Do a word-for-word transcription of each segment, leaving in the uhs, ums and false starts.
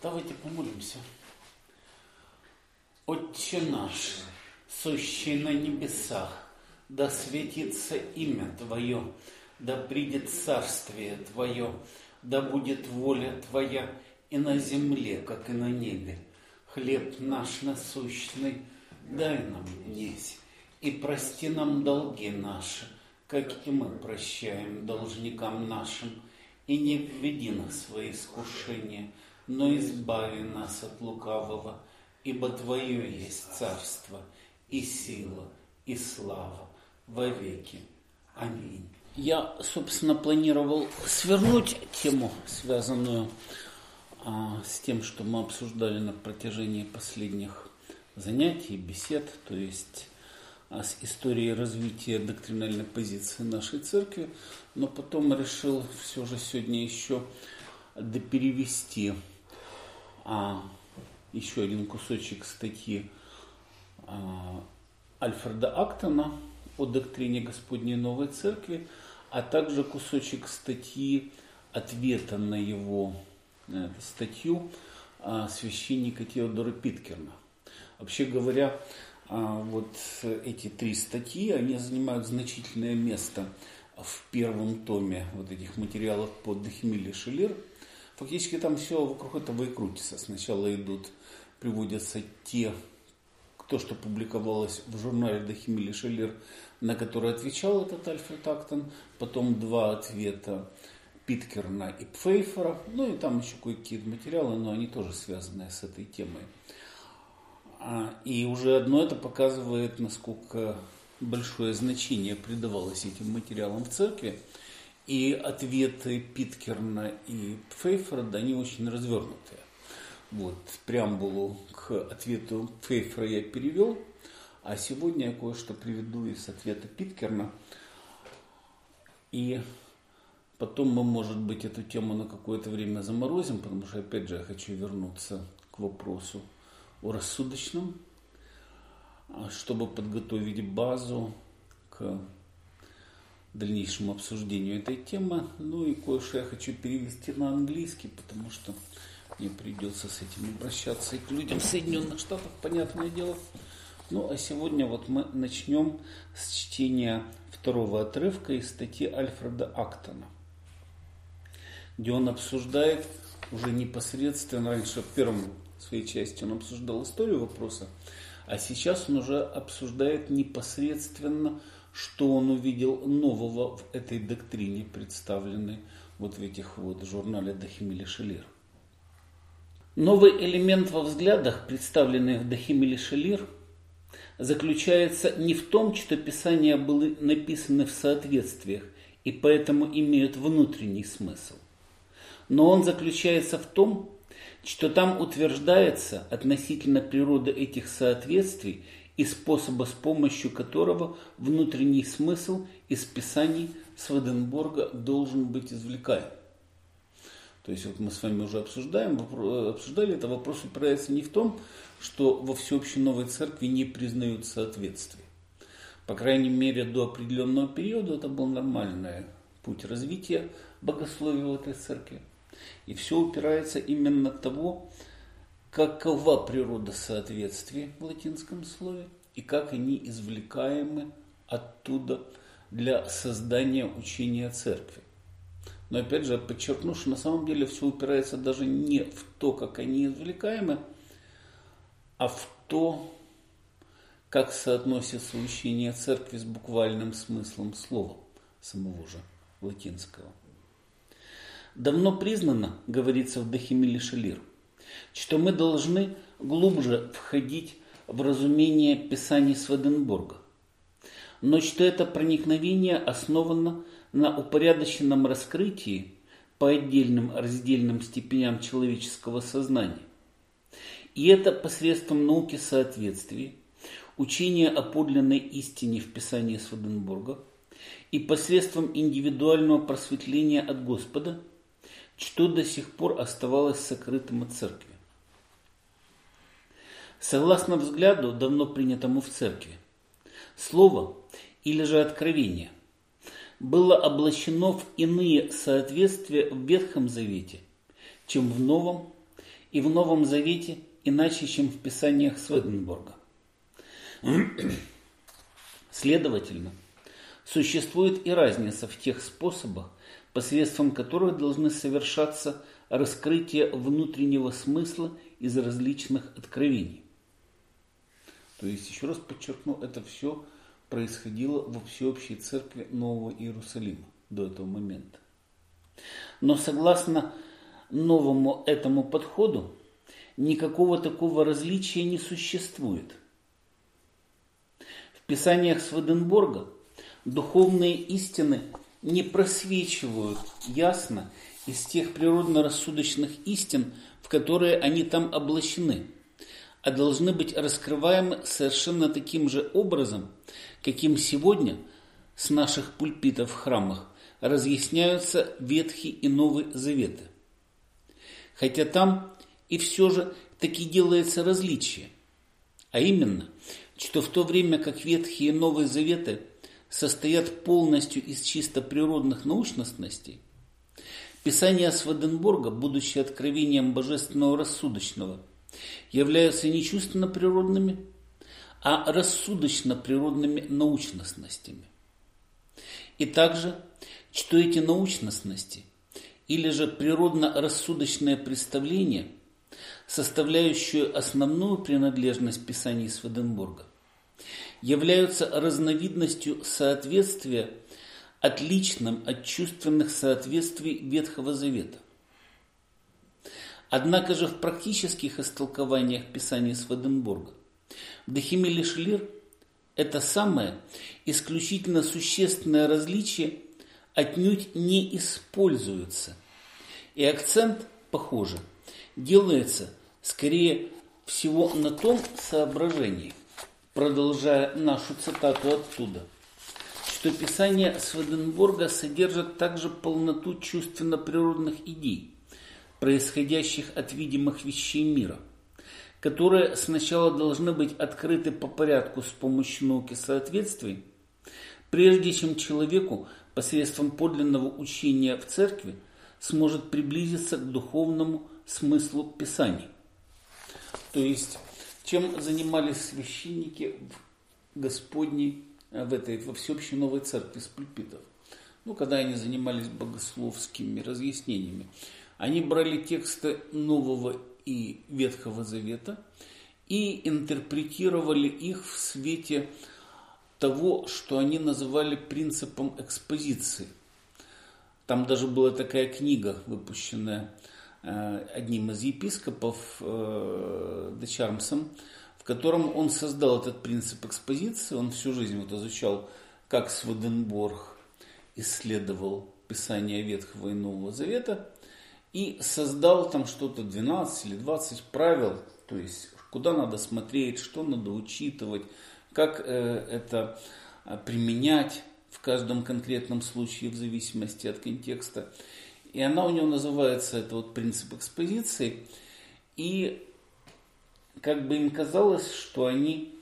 Давайте помолимся. Отче наш, сущий на небесах, да светится имя Твое, да придет царствие Твое, да будет воля Твоя и на земле, как и на небе. Хлеб наш насущный дай нам днесь, и прости нам долги наши, как и мы прощаем должникам нашим, и не введи нас в свои искушения, но избави нас от лукавого, ибо Твое есть царство, и сила, и слава во веки. Аминь. Я, собственно, планировал свернуть тему, связанную а, с тем, что мы обсуждали на протяжении последних занятий, бесед, то есть а, с историей развития доктринальной позиции нашей церкви, но потом решил все же сегодня еще доперевести а, еще один кусочек статьи а, Альфреда Актона о доктрине Господней Новой Церкви, а также кусочек статьи, ответа на его э, статью а, священника Теодора Питкерна. Вообще говоря, а, вот эти три статьи, они занимают значительное место в первом томе вот этих материалов по Дехмиль Шеллер. Фактически там все вокруг этого и крутится. Сначала идут, приводятся те, то, что публиковалось в журнале Дехмиль Шеллер, на который отвечал этот Альфред Актон, потом два ответа Питкерна и Пфейфера, ну и там еще кое-какие материалы, но они тоже связаны с этой темой. И уже одно это показывает, насколько большое значение придавалось этим материалам в церкви. И ответы Питкерна и Пфейфера, да, они очень развернутые. Вот, преамбулу к ответу Пфейфера я перевел, а сегодня я кое-что приведу из ответа Питкерна. И потом мы, может быть, эту тему на какое-то время заморозим, потому что, опять же, я хочу вернуться к вопросу о рассудочном, чтобы подготовить базу к дальнейшему обсуждению этой темы. Ну и кое-что я хочу перевести на английский, потому что мне придется с этим обращаться и к людям в Соединенных Штатах, понятное дело. Ну а сегодня вот мы начнем с чтения второго отрывка из статьи Альфреда Актона, где он обсуждает уже непосредственно, раньше в первом своей части он обсуждал историю вопроса, а сейчас он уже обсуждает непосредственно, что он увидел нового в этой доктрине, представленной вот в этих вот журнале Дехмиль Шеллер. Новый элемент во взглядах, представленных в Дехмиль Шеллер, заключается не в том, что Писания были написаны в соответствиях и поэтому имеют внутренний смысл, но он заключается в том, что там утверждается относительно природы этих соответствий и способа, с помощью которого внутренний смысл из Писаний Сведенборга должен быть извлекаем. То есть вот мы с вами уже обсуждаем, обсуждали, это вопрос упирается не в том, что во всеобщей новой церкви не признают соответствий. По крайней мере, до определенного периода это был нормальный путь развития богословия в этой церкви. И все упирается именно от того, какова природа соответствий в латинском слове и как они извлекаемы оттуда для создания учения церкви. Но опять же, подчеркну, что на самом деле все упирается даже не в то, как они извлекаемы, а в то, как соотносится учение церкви с буквальным смыслом слова самого же латинского. Давно признано, говорится в Дехмиль Шеллер, что мы должны глубже входить в разумение Писаний Сведенборга, но что это проникновение основано на упорядоченном раскрытии по отдельным раздельным степеням человеческого сознания. И это посредством науки соответствий, учения о подлинной истине в Писании Сведенборга и посредством индивидуального просветления от Господа, что до сих пор оставалось сокрытым от церкви. Согласно взгляду, давно принятому в церкви, слово или же откровение было облачено в иные соответствия в Ветхом Завете, чем в Новом, и в Новом Завете иначе, чем в Писаниях Сведенборга. Следовательно, существует и разница в тех способах, посредством которых должны совершаться раскрытия внутреннего смысла из различных откровений. То есть, еще раз подчеркну, это все происходило во всеобщей церкви Нового Иерусалима до этого момента. Но согласно новому этому подходу, никакого такого различия не существует. В Писаниях Сведенборга духовные истины не просвечивают ясно из тех природно-рассудочных истин, в которые они там облачены, а должны быть раскрываемы совершенно таким же образом, каким сегодня с наших пульпитов в храмах разъясняются Ветхий и Новый Заветы. Хотя там и все же таки делается различие, а именно, что в то время как Ветхий и Новый Заветы состоят полностью из чисто природных научностей, Писания Сведенборга, будучи откровением божественного рассудочного, являются не чувственно-природными, а рассудочно-природными научностями. И также, что эти научностности, или же природно-рассудочное представление, составляющие основную принадлежность Писаний Сведенборга, являются разновидностью соответствия, отличным от чувственных соответствий Ветхого Завета. Однако же в практических истолкованиях Писаний Сведенборга Дехемель Шлир это самое исключительно существенное различие отнюдь не используется, и акцент, похоже, делается скорее всего на том соображении, продолжая нашу цитату оттуда, что Писания Сведенборга содержат также полноту чувственно-природных идей, происходящих от видимых вещей мира, которые сначала должны быть открыты по порядку с помощью науки соответствий, прежде чем человеку посредством подлинного учения в церкви сможет приблизиться к духовному смыслу Писаний. То есть, чем занимались священники в Господней, в этой, во всеобщей новой церкви с пульпитов? Ну, когда они занимались богословскими разъяснениями. Они брали тексты Нового и Ветхого Завета и интерпретировали их в свете того, что они называли принципом экспозиции. Там даже была такая книга, выпущенная одним из епископов, Де Чармсом, в котором он создал этот принцип экспозиции. Он всю жизнь вот изучал, как Сведенборг исследовал Писания Ветхого и Нового Завета, и создал там что-то двенадцать или двадцать правил, то есть куда надо смотреть, что надо учитывать, как э, это применять в каждом конкретном случае в зависимости от контекста. И она у него называется, это вот принцип экспозиции. И как бы им казалось, что они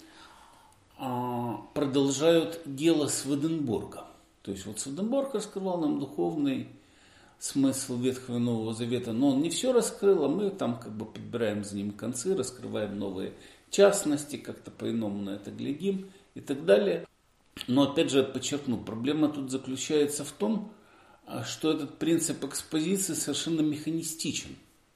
а, продолжают дело Сведенборга. То есть вот Сведенборг раскрывал нам духовный смысл Ветхого и Нового Завета, но он не все раскрыл, а мы там как бы подбираем за ним концы, раскрываем новые частности, как-то по-иному на это глядим и так далее. Но опять же подчеркну, проблема тут заключается в том, что этот принцип экспозиции совершенно механистичен.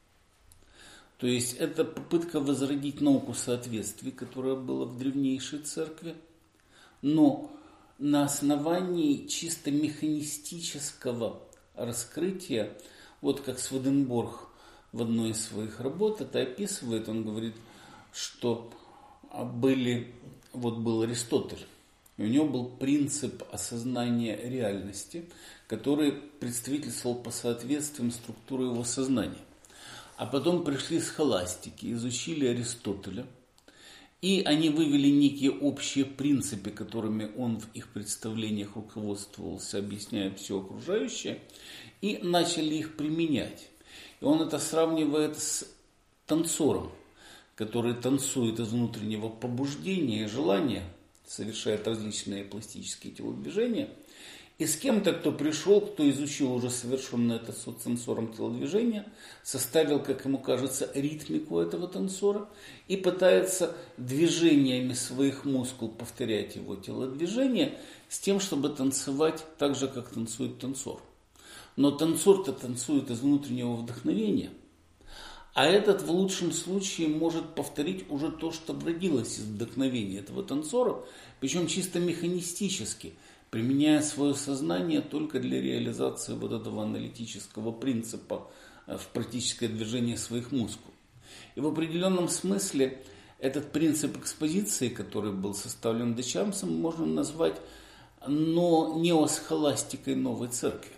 То есть это попытка возродить науку соответствий, которая была в древнейшей церкви, но на основании чисто механистического раскрытия, вот как Сведенборг в одной из своих работ это описывает, он говорит, что были, вот был Аристотель, и у него был принцип осознания реальности, который представительствовал по соответствиям структуры его сознания. А потом пришли схоластики, изучили Аристотеля, и они вывели некие общие принципы, которыми он в их представлениях руководствовался, объясняя все окружающее, и начали их применять. И он это сравнивает с танцором, который танцует из внутреннего побуждения и желания, совершает различные пластические телодвижения, И с кем-то, кто пришел, кто изучил уже совершенное это танцором телодвижение, составил, как ему кажется, ритмику этого танцора и пытается движениями своих мускул повторять его телодвижение с тем, чтобы танцевать так же, как танцует танцор. Но танцор-то танцует из внутреннего вдохновения, а этот в лучшем случае может повторить уже то, что родилось из вдохновения этого танцора, причем чисто механистически, применяя свое сознание только для реализации вот этого аналитического принципа в практическое движение своих мускул. И в определенном смысле этот принцип экспозиции, который был составлен Дечамсом, можно назвать но неосхоластикой новой церкви.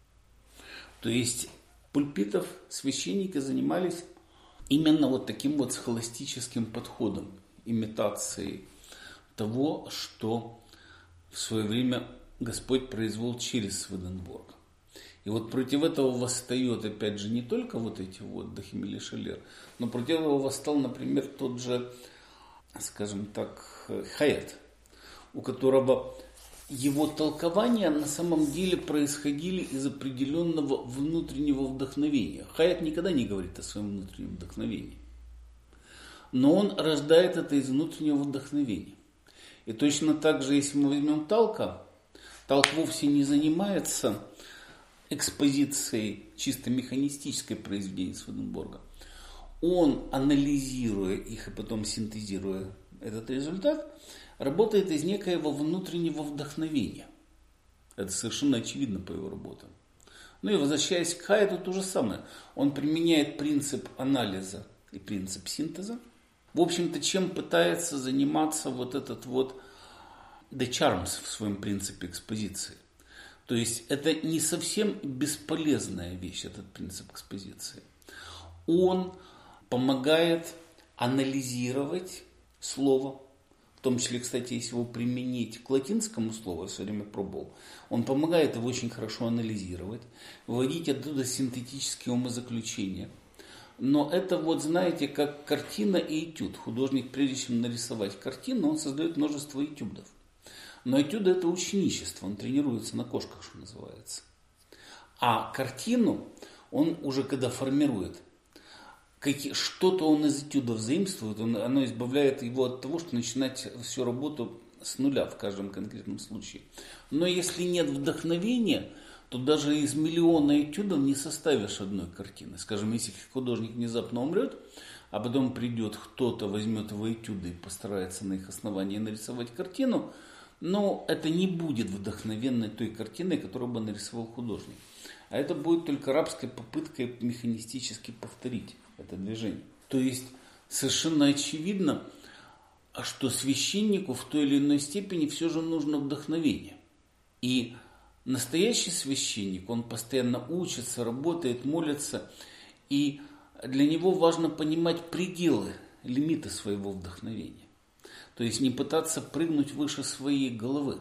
То есть пульпитов священники занимались именно вот таким вот схоластическим подходом, имитацией того, что в свое время Господь произвел через Сведенборг. И вот против этого восстает, опять же, не только вот эти вот Дахимиль и Шеллер, но против этого восстал, например, тот же, скажем так, Хайет, у которого его толкования на самом деле происходили из определенного внутреннего вдохновения. Хайет никогда не говорит о своем внутреннем вдохновении, но он рождает это из внутреннего вдохновения. И точно так же, если мы возьмем Талка, Талк вовсе не занимается экспозицией чисто механистической произведения Сведенборга. Он, анализируя их и потом синтезируя этот результат, работает из некоего внутреннего вдохновения. Это совершенно очевидно по его работам. Ну и возвращаясь к Хайету, то же самое. Он применяет принцип анализа и принцип синтеза. В общем-то, чем пытается заниматься вот этот вот Дечармс в своем принципе экспозиции. То есть это не совсем бесполезная вещь, этот принцип экспозиции. Он помогает анализировать слово, в том числе, кстати, если его применить к латинскому слову, я все время пробовал, он помогает его очень хорошо анализировать, выводить оттуда синтетические умозаключения. Но это вот, знаете, как картина и этюд. Художник, прежде чем нарисовать картину, он создает множество этюдов. Но этюд – это ученичество, он тренируется на кошках, что называется. А картину он уже когда формирует, что-то он из этюдов заимствует, он, оно избавляет его от того, что начинать всю работу с нуля в каждом конкретном случае. Но если нет вдохновения, то даже из миллиона этюдов не составишь одной картины. Скажем, если художник внезапно умрет, а потом придет кто-то, возьмет его этюды и постарается на их основании нарисовать картину, но это не будет вдохновенной той картиной, которую бы нарисовал художник. А это будет только рабской попыткой механистически повторить это движение. То есть совершенно очевидно, что священнику в той или иной степени все же нужно вдохновение. И настоящий священник, он постоянно учится, работает, молится, и для него важно понимать пределы, лимиты своего вдохновения. То есть не пытаться прыгнуть выше своей головы,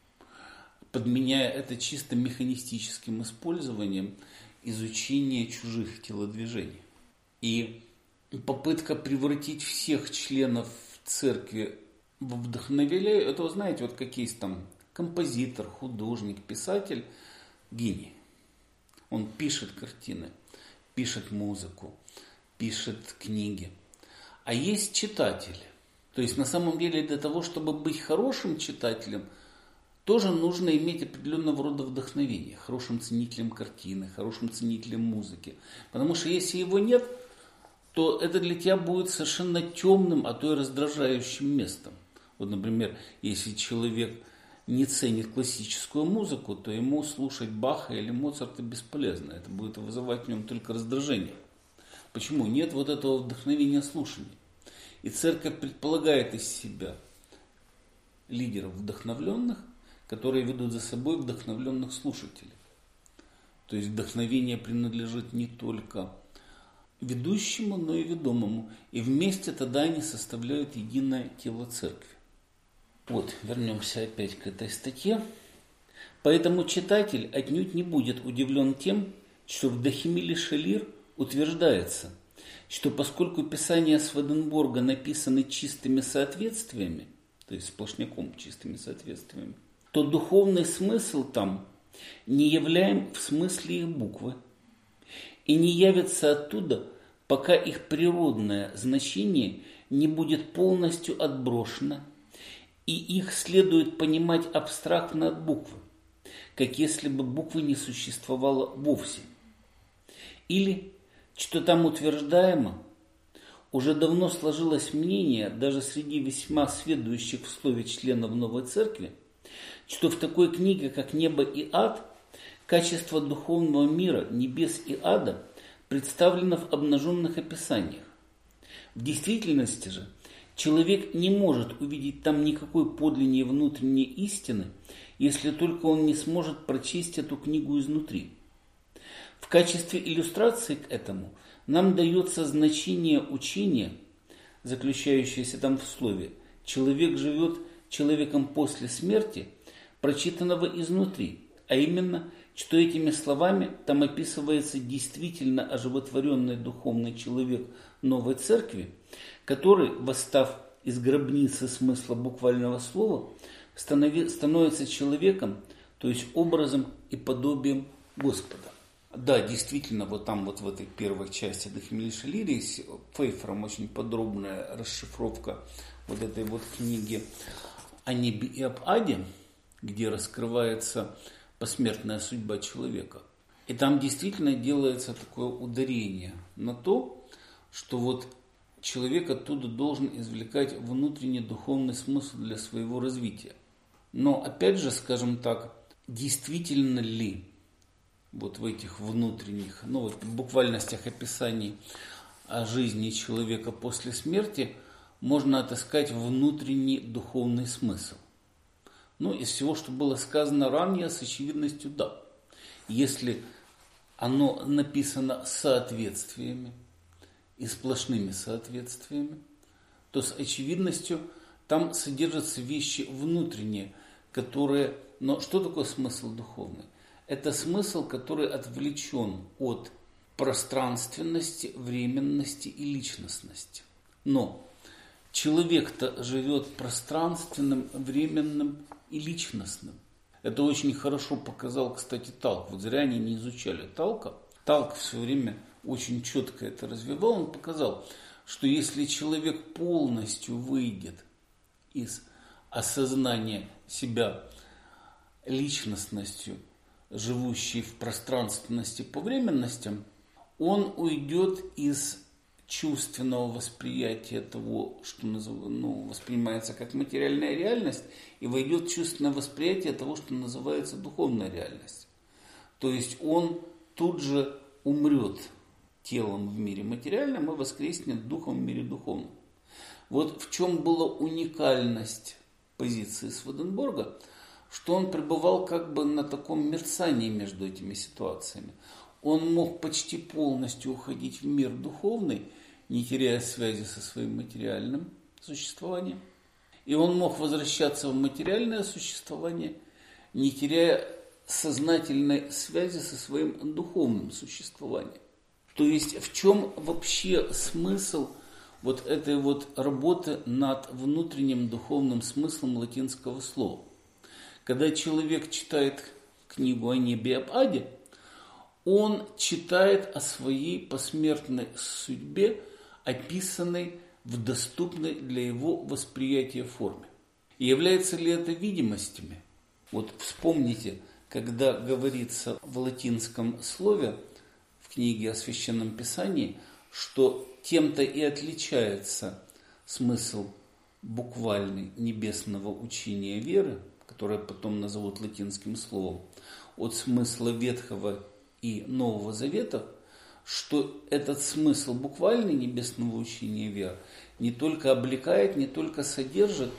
подменяя это чисто механистическим использованием изучения чужих телодвижений. И попытка превратить всех членов церкви в вдохновителей, это, вы знаете, вот как есть там композитор, художник, писатель, гений. Он пишет картины, пишет музыку, пишет книги. А есть читатель. То есть на самом деле для того, чтобы быть хорошим читателем, тоже нужно иметь определенного рода вдохновение, хорошим ценителем картины, хорошим ценителем музыки. Потому что если его нет, то это для тебя будет совершенно темным, а то и раздражающим местом. Вот, например, если человек не ценит классическую музыку, то ему слушать Баха или Моцарта бесполезно. Это будет вызывать в нем только раздражение. Почему? Нет вот этого вдохновения слушания. И церковь предполагает из себя лидеров вдохновленных, которые ведут за собой вдохновленных слушателей. То есть вдохновение принадлежит не только ведущему, но и ведомому. И вместе тогда они составляют единое тело церкви. Вот, вернемся опять к этой статье. Поэтому читатель отнюдь не будет удивлен тем, что в Дахимиль и Шеллер утверждается, что поскольку писания Сведенборга написаны чистыми соответствиями, то есть сплошняком чистыми соответствиями, то духовный смысл там не являем в смысле их буквы и не явится оттуда, пока их природное значение не будет полностью отброшено, и их следует понимать абстрактно от буквы, как если бы буквы не существовало вовсе. Или, что там утверждаемо, уже давно сложилось мнение, даже среди весьма сведущих в слове членов Новой Церкви, что в такой книге, как «Небо и ад», качество духовного мира, небес и ада представлено в обнаженных описаниях. В действительности же человек не может увидеть там никакой подлинной внутренней истины, если только он не сможет прочесть эту книгу изнутри. В качестве иллюстрации к этому нам дается значение учения, заключающееся там в слове «человек живет человеком после смерти», прочитанного изнутри, а именно, что этими словами там описывается действительно оживотворенный духовный человек Новой Церкви, который, восстав из гробницы смысла буквального слова, станови, становится человеком, то есть образом и подобием Господа. Да, действительно, вот там вот в этой первой части Дехмелиша Лирис Пфейфером очень подробная расшифровка вот этой вот книги о небе и об аде, где раскрывается посмертная судьба человека. И там действительно делается такое ударение на то, что вот человек оттуда должен извлекать внутренний духовный смысл для своего развития. Но опять же, скажем так, действительно ли вот в этих внутренних, ну вот в буквальностях описаний о жизни человека после смерти можно отыскать внутренний духовный смысл? Ну, из всего, что было сказано ранее, с очевидностью да. Если оно написано соответствиями и сплошными соответствиями, то с очевидностью там содержатся вещи внутренние, которые... Но что такое смысл духовный? Это смысл, который отвлечен от пространственности, временности и личностности. Но человек-то живет пространственным, временным и личностным. Это очень хорошо показал, кстати, Талк. Вот зря они не изучали Талка. Талк все время очень четко это развивал. Он показал, что если человек полностью выйдет из осознания себя личностностью, живущей в пространственности по временностям, он уйдет из чувственного восприятия того, что ну, воспринимается как материальная реальность, и войдет в чувственное восприятие того, что называется духовная реальность. То есть он тут же умрет телом в мире материальном и воскреснет духом в мире духовном. Вот в чем была уникальность позиции Сведенборга, что он пребывал как бы на таком мерцании между этими ситуациями. Он мог почти полностью уходить в мир духовный, не теряя связи со своим материальным существованием. И он мог возвращаться в материальное существование, не теряя сознательной связи со своим духовным существованием. То есть в чем вообще смысл вот этой вот работы над внутренним духовным смыслом латинского слова? Когда человек читает книгу о небе и об аде, он читает о своей посмертной судьбе, описанной в доступной для его восприятия форме. И является ли это видимостями? Вот вспомните, когда говорится в латинском слове в книге о Священном Писании, что тем-то и отличается смысл буквальный небесного учения веры, которое потом назовут латинским словом, от смысла Ветхого и Нового Завета, что этот смысл буквальный небесного учения веры не только облекает, не только содержит,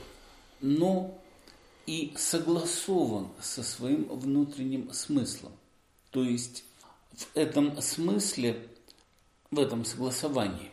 но и согласован со своим внутренним смыслом. То есть в этом смысле, в этом согласовании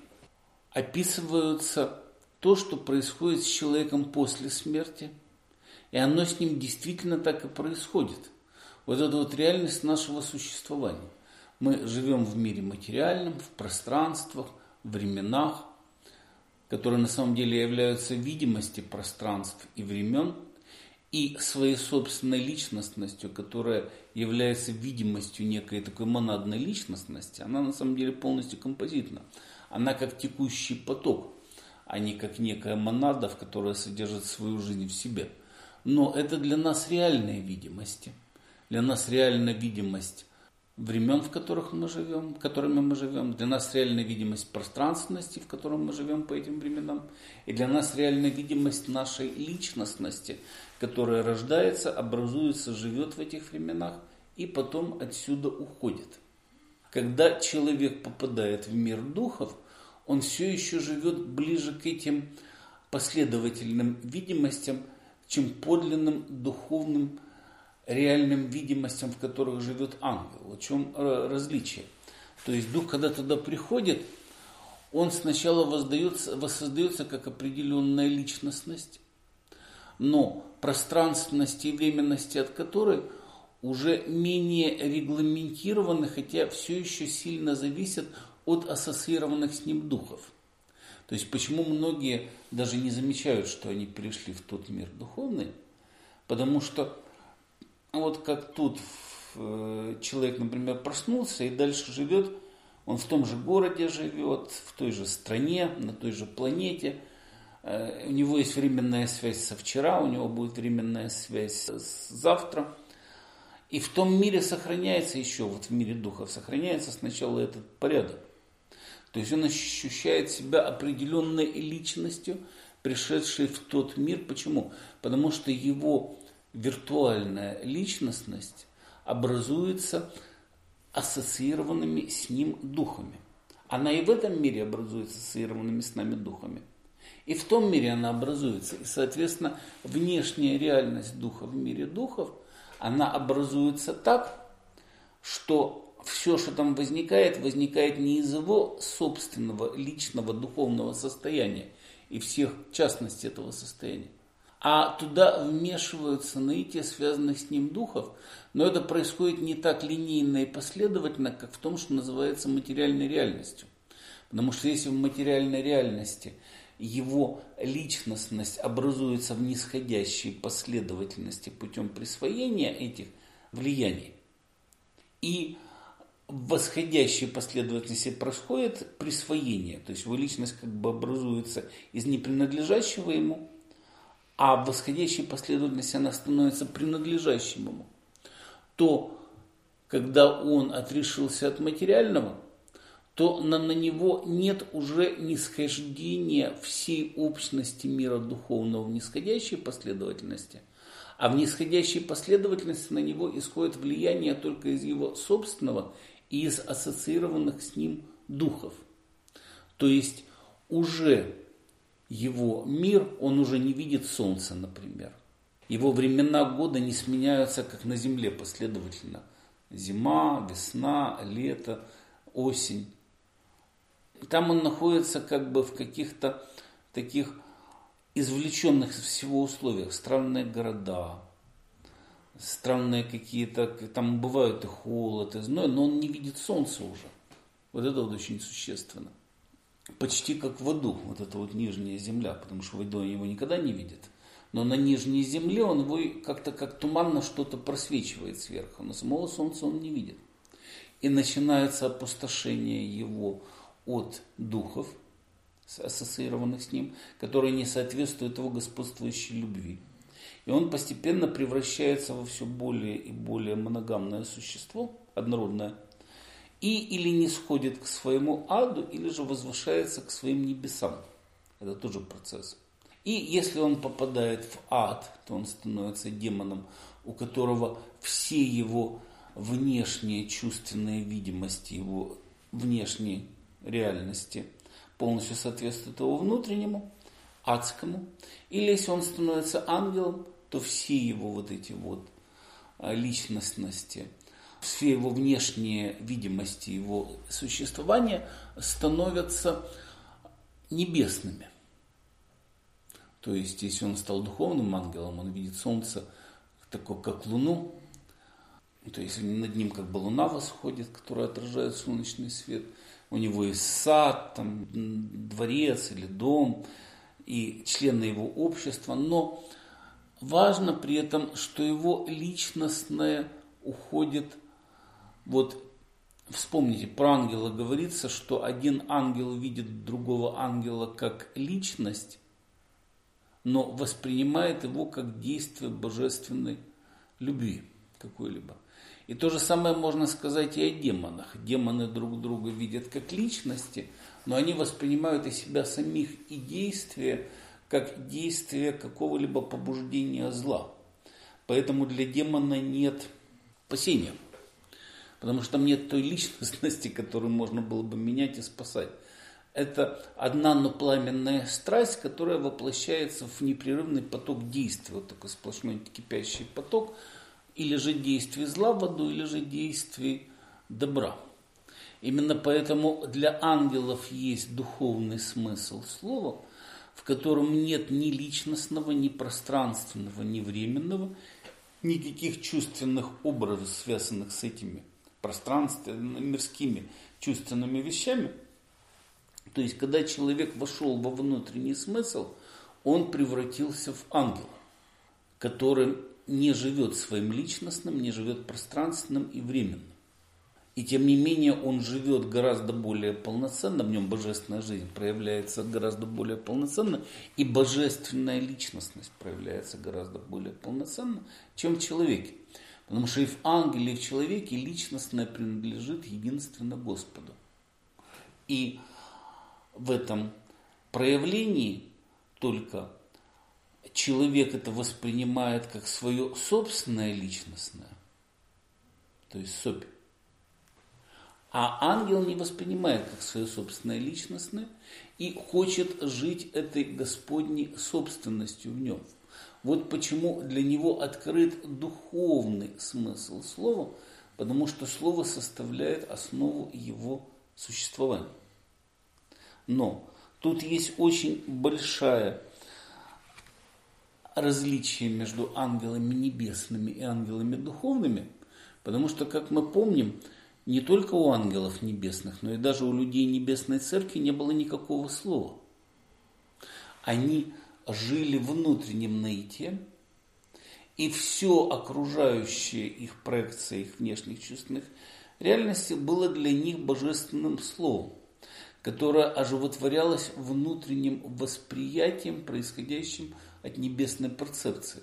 описываются то, что происходит с человеком после смерти, и оно с ним действительно так и происходит. Вот это вот реальность нашего существования. Мы живем в мире материальном, в пространствах, временах, которые на самом деле являются видимостью пространств и времен. и своей собственной личностностью, которая является видимостью некой такой монадной личностности, она на самом деле полностью композитна. Она как текущий поток, а не как некая монада, в которая содержит свою жизнь в себе. Но это для нас реальные видимости. Для нас реальная видимость времен, в которых мы живем, которыми мы живем. Для нас реальная видимость пространственности, в котором мы живем по этим временам. И для нас реальная видимость нашей личностности, которая рождается, образуется, живет в этих временах и потом отсюда уходит. Когда человек попадает в мир духов, он все еще живет ближе к этим последовательным видимостям, чем подлинным духовным реальным видимостям, в которых живет ангел. В чем различие? То есть дух, когда туда приходит, он сначала воздается, воссоздается как определенная личностность, но пространственности и временности от которой уже менее регламентированы, хотя все еще сильно зависят от ассоциированных с ним духов. То есть почему многие даже не замечают, что они перешли в тот мир духовный? Потому что вот как тут человек, например, проснулся и дальше живет, он в том же городе живет, в той же стране, на той же планете. У него есть временная связь со вчера, у него будет временная связь с завтра. И в том мире сохраняется еще, вот в мире духов сохраняется сначала этот порядок. То есть он ощущает себя определенной личностью, пришедшей в тот мир. Почему? Потому что его виртуальная личностность образуется ассоциированными с ним духами. Она и в этом мире образуется ассоциированными с нами духами. И в том мире она образуется. И, соответственно, внешняя реальность духа в мире духов, она образуется так, что все, что там возникает, возникает не из его собственного личного духовного состояния и всех частностей этого состояния, а туда вмешиваются наития связанных с ним духов, но это происходит не так линейно и последовательно, как в том, что называется материальной реальностью. Потому что если в материальной реальности его личностность образуется в нисходящей последовательности путем присвоения этих влияний, и в восходящей последовательности происходит присвоение, то есть его личность как бы образуется из непринадлежащего ему, а в восходящей последовательности она становится принадлежащим ему, то когда он отрешился от материального, то на, на него нет уже нисхождения всей общности мира духовного в нисходящей последовательности, а в нисходящей последовательности на него исходит влияние только из его собственного и из ассоциированных с ним духов. То есть уже его мир, он уже не видит солнца, например. Его времена года не сменяются, как на земле, последовательно. Зима, весна, лето, осень. Там он находится как бы в каких-то таких извлеченных из всего условиях. Странные города, странные какие-то, там бывают и холод, и зной, но он не видит солнца уже. Вот это вот очень существенно. Почти как в аду, вот эта вот нижняя земля, потому что в аду он его никогда не видит. Но на нижней земле он его как-то как туманно что-то просвечивает сверху, но самого солнца он не видит. И начинается опустошение его от духов, ассоциированных с ним, которые не соответствуют его господствующей любви. И он постепенно превращается во все более и более моногамное существо, однородное, и или не сходит к своему аду, или же возвышается к своим небесам. Это тоже процесс. И если он попадает в ад, то он становится демоном, у которого все его внешние чувственные видимости, его внешней реальности полностью соответствуют его внутреннему, адскому. Или если он становится ангелом, то все его вот эти вот личностности, все его внешние видимости, его существования становятся небесными. То есть, если он стал духовным ангелом, он видит солнце такое, как луну. То есть, над ним как бы луна восходит, которая отражает солнечный свет. У него есть сад, там, дворец или дом, и члены его общества. Но важно при этом, что его личностное уходит. Вот вспомните, про ангела говорится, что один ангел видит другого ангела как личность, но воспринимает его как действие божественной любви какой-либо. И то же самое можно сказать и о демонах. Демоны друг друга видят как личности, но они воспринимают и себя самих и действия как действие какого-либо побуждения зла. Поэтому для демона нет спасения, потому что там нет той личностности, которую можно было бы менять и спасать. Это одна, но пламенная страсть, которая воплощается в непрерывный поток действий, вот такой сплошной кипящий поток, или же действий зла в аду, или же действий добра. Именно поэтому для ангелов есть духовный смысл слова, в котором нет ни личностного, ни пространственного, ни временного, никаких чувственных образов, связанных с этими пространственными, мирскими чувственными вещами. То есть, когда человек вошел во внутренний смысл, он превратился в ангела, который не живет своим личностным, не живет пространственным и временным. И тем не менее он живет гораздо более полноценно, в нем божественная жизнь проявляется гораздо более полноценно, и божественная личностность проявляется гораздо более полноценно, чем в человеке. Потому что и в ангеле, и в человеке личностное принадлежит единственно Господу. И в этом проявлении только человек это воспринимает как свое собственное личностное, то есть собь. А ангел не воспринимает как свое собственное личностное и хочет жить этой Господней собственностью в нем. Вот почему для него открыт духовный смысл слова, потому что слово составляет основу его существования. Но тут есть очень большое различие между ангелами небесными и ангелами духовными, потому что, как мы помним, не только у ангелов небесных, но и даже у людей небесной церкви не было никакого слова. Они жили внутренним наитием, и все окружающее их проекция их внешних чувственных реальностей было для них божественным словом, которое оживотворялось внутренним восприятием, происходящим от небесной перцепции.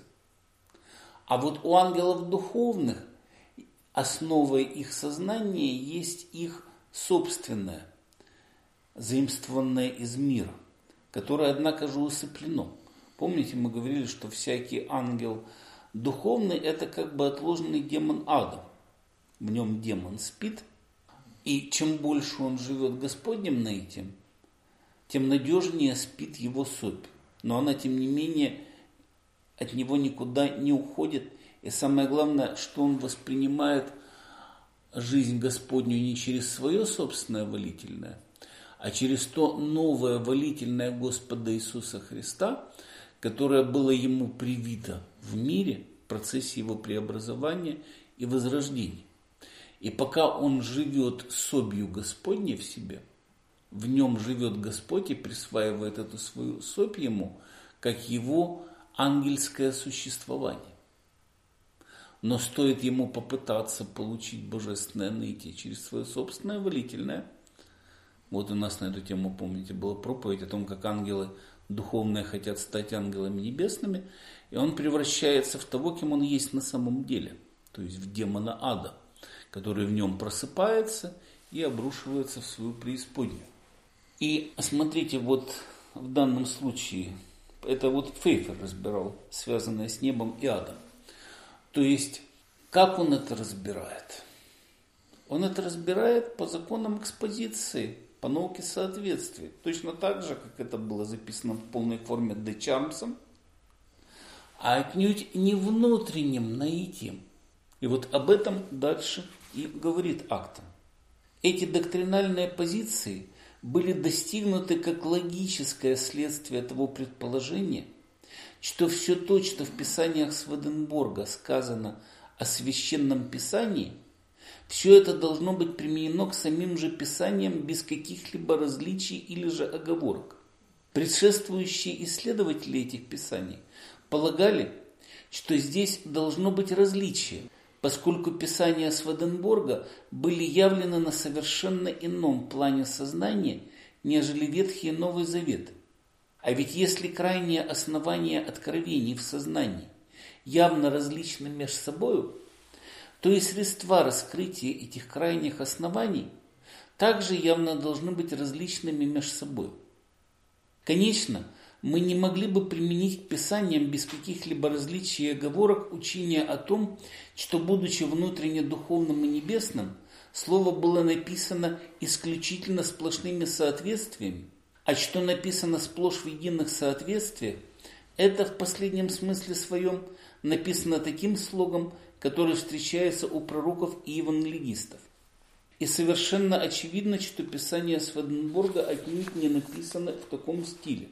А вот у ангелов духовных основой их сознания есть их собственное, заимствованное из мира, которое, однако же, усыплено. Помните, мы говорили, что всякий ангел духовный – это как бы отложенный демон ада. В нем демон спит, и чем больше он живет Господним наитием, тем надежнее спит его собь. Но она, тем не менее, от него никуда не уходит. И самое главное, что он воспринимает жизнь Господню не через свое собственное волительное, а через то новое волительное Господа Иисуса Христа, которое было ему привито в мире в процессе его преобразования и возрождения. И пока он живет собью Господней в себе, в нем живет Господь и присваивает эту свою собь ему, как его ангельское существование. Но стоит ему попытаться получить божественное наитие через свое собственное волительное. Вот у нас на эту тему, помните, была проповедь о том, как ангелы духовные хотят стать ангелами небесными, и он превращается в того, кем он есть на самом деле, то есть в демона ада, который в нем просыпается и обрушивается в свою преисподнюю. И смотрите, вот в данном случае, это вот Пфейфер разбирал, связанное с небом и адом. То есть, как он это разбирает? Он это разбирает по законам экспозиции, по науке соответствия. Точно так же, как это было записано в полной форме Де Чармсом, а отнюдь не внутренним наитием. И вот об этом дальше и говорит Актон. Эти доктринальные позиции были достигнуты как логическое следствие того предположения, что все то, что в Писаниях Сведенборга сказано о Священном Писании, все это должно быть применено к самим же Писаниям без каких-либо различий или же оговорок. Предшествующие исследователи этих Писаний полагали, что здесь должно быть различие, поскольку писания Сведенборга были явлены на совершенно ином плане сознания, нежели Ветхий и Новый Завет. А ведь если крайние основания откровений в сознании явно различны между собою, то и средства раскрытия этих крайних оснований также явно должны быть различными между собой. Конечно, мы не могли бы применить к Писаниям без каких-либо различий и оговорок учение о том, что, будучи внутренне духовным и небесным, Слово было написано исключительно сплошными соответствиями, а что написано сплошь в единых соответствиях, это в последнем смысле своем написано таким слогом, который встречается у пророков и евангелистов. И совершенно очевидно, что Писания Сведенборга отнюдь не написано в таком стиле.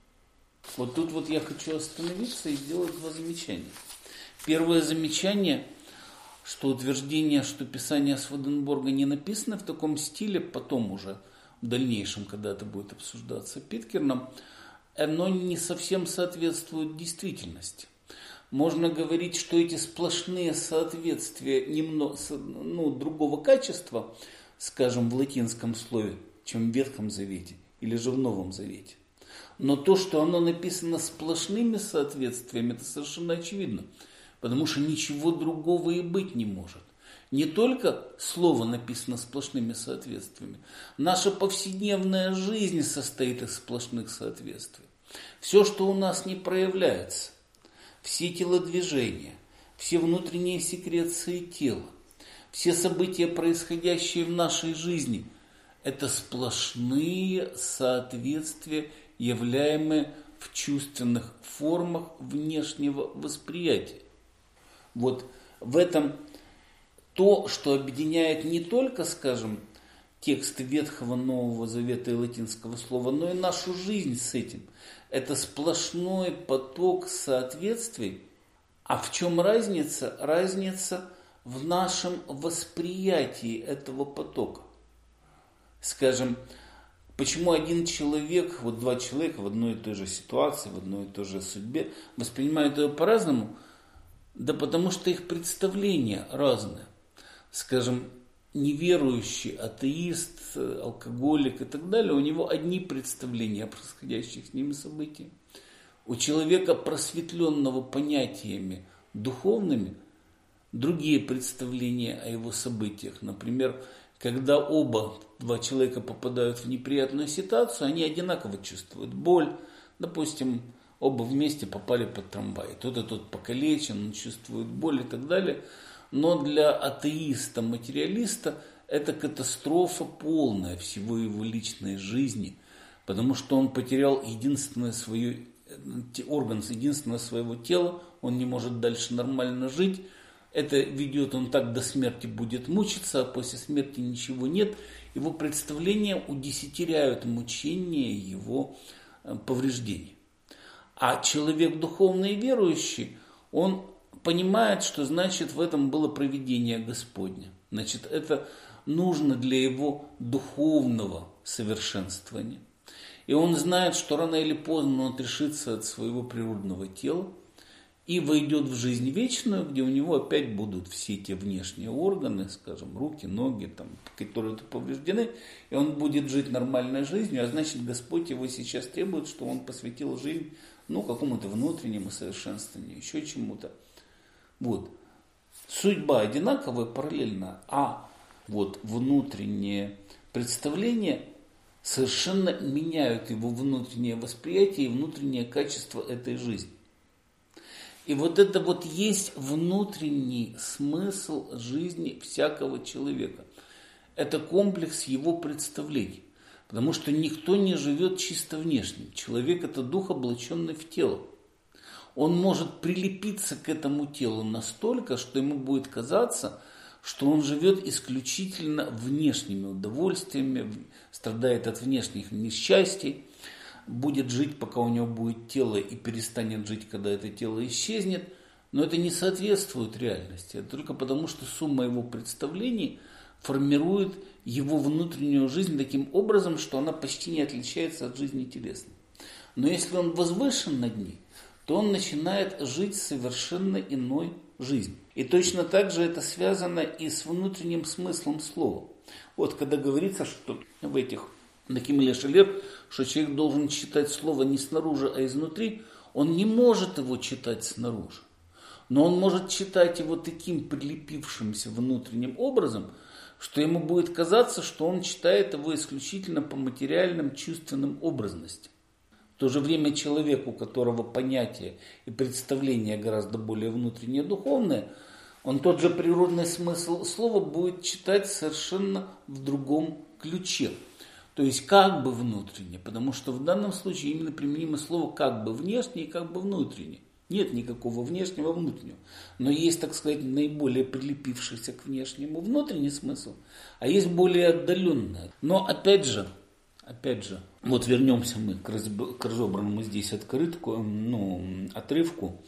Вот тут вот я хочу остановиться и сделать два замечания. Первое замечание, что утверждение, что Писание Сведенборга не написано в таком стиле, потом уже в дальнейшем, когда это будет обсуждаться Питкерном, оно не совсем соответствует действительности. Можно говорить, что эти сплошные соответствия немного, ну, другого качества, скажем, в латинском слове, чем в Ветхом Завете или же в Новом Завете. Но то, что оно написано сплошными соответствиями, это совершенно очевидно, потому что ничего другого и быть не может. Не только слово написано сплошными соответствиями, наша повседневная жизнь состоит из сплошных соответствий. Все, что у нас не проявляется, все телодвижения, все внутренние секреции тела, все события, происходящие в нашей жизни, это сплошные соответствия, являемые в чувственных формах внешнего восприятия. Вот в этом то, что объединяет не только, скажем, тексты Ветхого, Нового Завета и латинского слова, но и нашу жизнь с этим. Это сплошной поток соответствий. А в чем разница? Разница в нашем восприятии этого потока. Скажем, почему один человек, вот два человека в одной и той же ситуации, в одной и той же судьбе воспринимают ее по-разному? Да потому что их представления разные. Скажем, неверующий, атеист, алкоголик и так далее, у него одни представления о происходящих с ними событиях. У человека, просветленного понятиями духовными, другие представления о его событиях. Например, когда оба, два человека попадают в неприятную ситуацию, они одинаково чувствуют боль. Допустим, оба вместе попали под трамвай. Тот и тот покалечен, он чувствует боль и так далее. Но для атеиста, материалиста это катастрофа полная всего его личной жизни, потому что он потерял единственное свое, орган единственного своего тела, он не может дальше нормально жить. Это ведет, он так до смерти будет мучиться, а после смерти ничего нет. Его представления удесятеряют мучения его повреждений. А человек духовный и верующий, он понимает, что значит в этом было провидение Господне. Значит, это нужно для его духовного совершенствования. И он знает, что рано или поздно он отрешится от своего природного тела и войдет в жизнь вечную, где у него опять будут все те внешние органы, скажем, руки, ноги, там, которые повреждены, и он будет жить нормальной жизнью, а значит, Господь его сейчас требует, чтобы он посвятил жизнь, ну, какому-то внутреннему совершенствованию, еще чему-то. Вот. Судьба одинаковая, параллельна, а вот внутренние представления совершенно меняют его внутреннее восприятие и внутреннее качество этой жизни. И вот это вот есть внутренний смысл жизни всякого человека. Это комплекс его представлений. Потому что никто не живет чисто внешним. Человек – это дух, облаченный в тело. Он может прилепиться к этому телу настолько, что ему будет казаться, что он живет исключительно внешними удовольствиями, страдает от внешних несчастий, будет жить, пока у него будет тело, и перестанет жить, когда это тело исчезнет. Но это не соответствует реальности. Это только потому, что сумма его представлений формирует его внутреннюю жизнь таким образом, что она почти не отличается от жизни телесной. Но если он возвышен над ней, то он начинает жить совершенно иной жизнью. И точно так же это связано и с внутренним смыслом слова. Вот когда говорится, что в этих Наким или Шалер, что человек должен читать слово не снаружи, а изнутри, он не может его читать снаружи. Но он может читать его таким прилепившимся внутренним образом, что ему будет казаться, что он читает его исключительно по материальным чувственным образностям. В то же время человек, у которого понятие и представление гораздо более внутреннее духовное, он тот же природный смысл слова будет читать совершенно в другом ключе. То есть как бы внутренне, потому что в данном случае именно применимо слово как бы внешне и как бы внутренне. Нет никакого внешнего внутреннего. Но есть, так сказать, наиболее прилепившийся к внешнему внутренний смысл, а есть более отдаленное. Но опять же, опять же, вот вернемся мы к, разб... к разобранному здесь открытку, ну, отрывку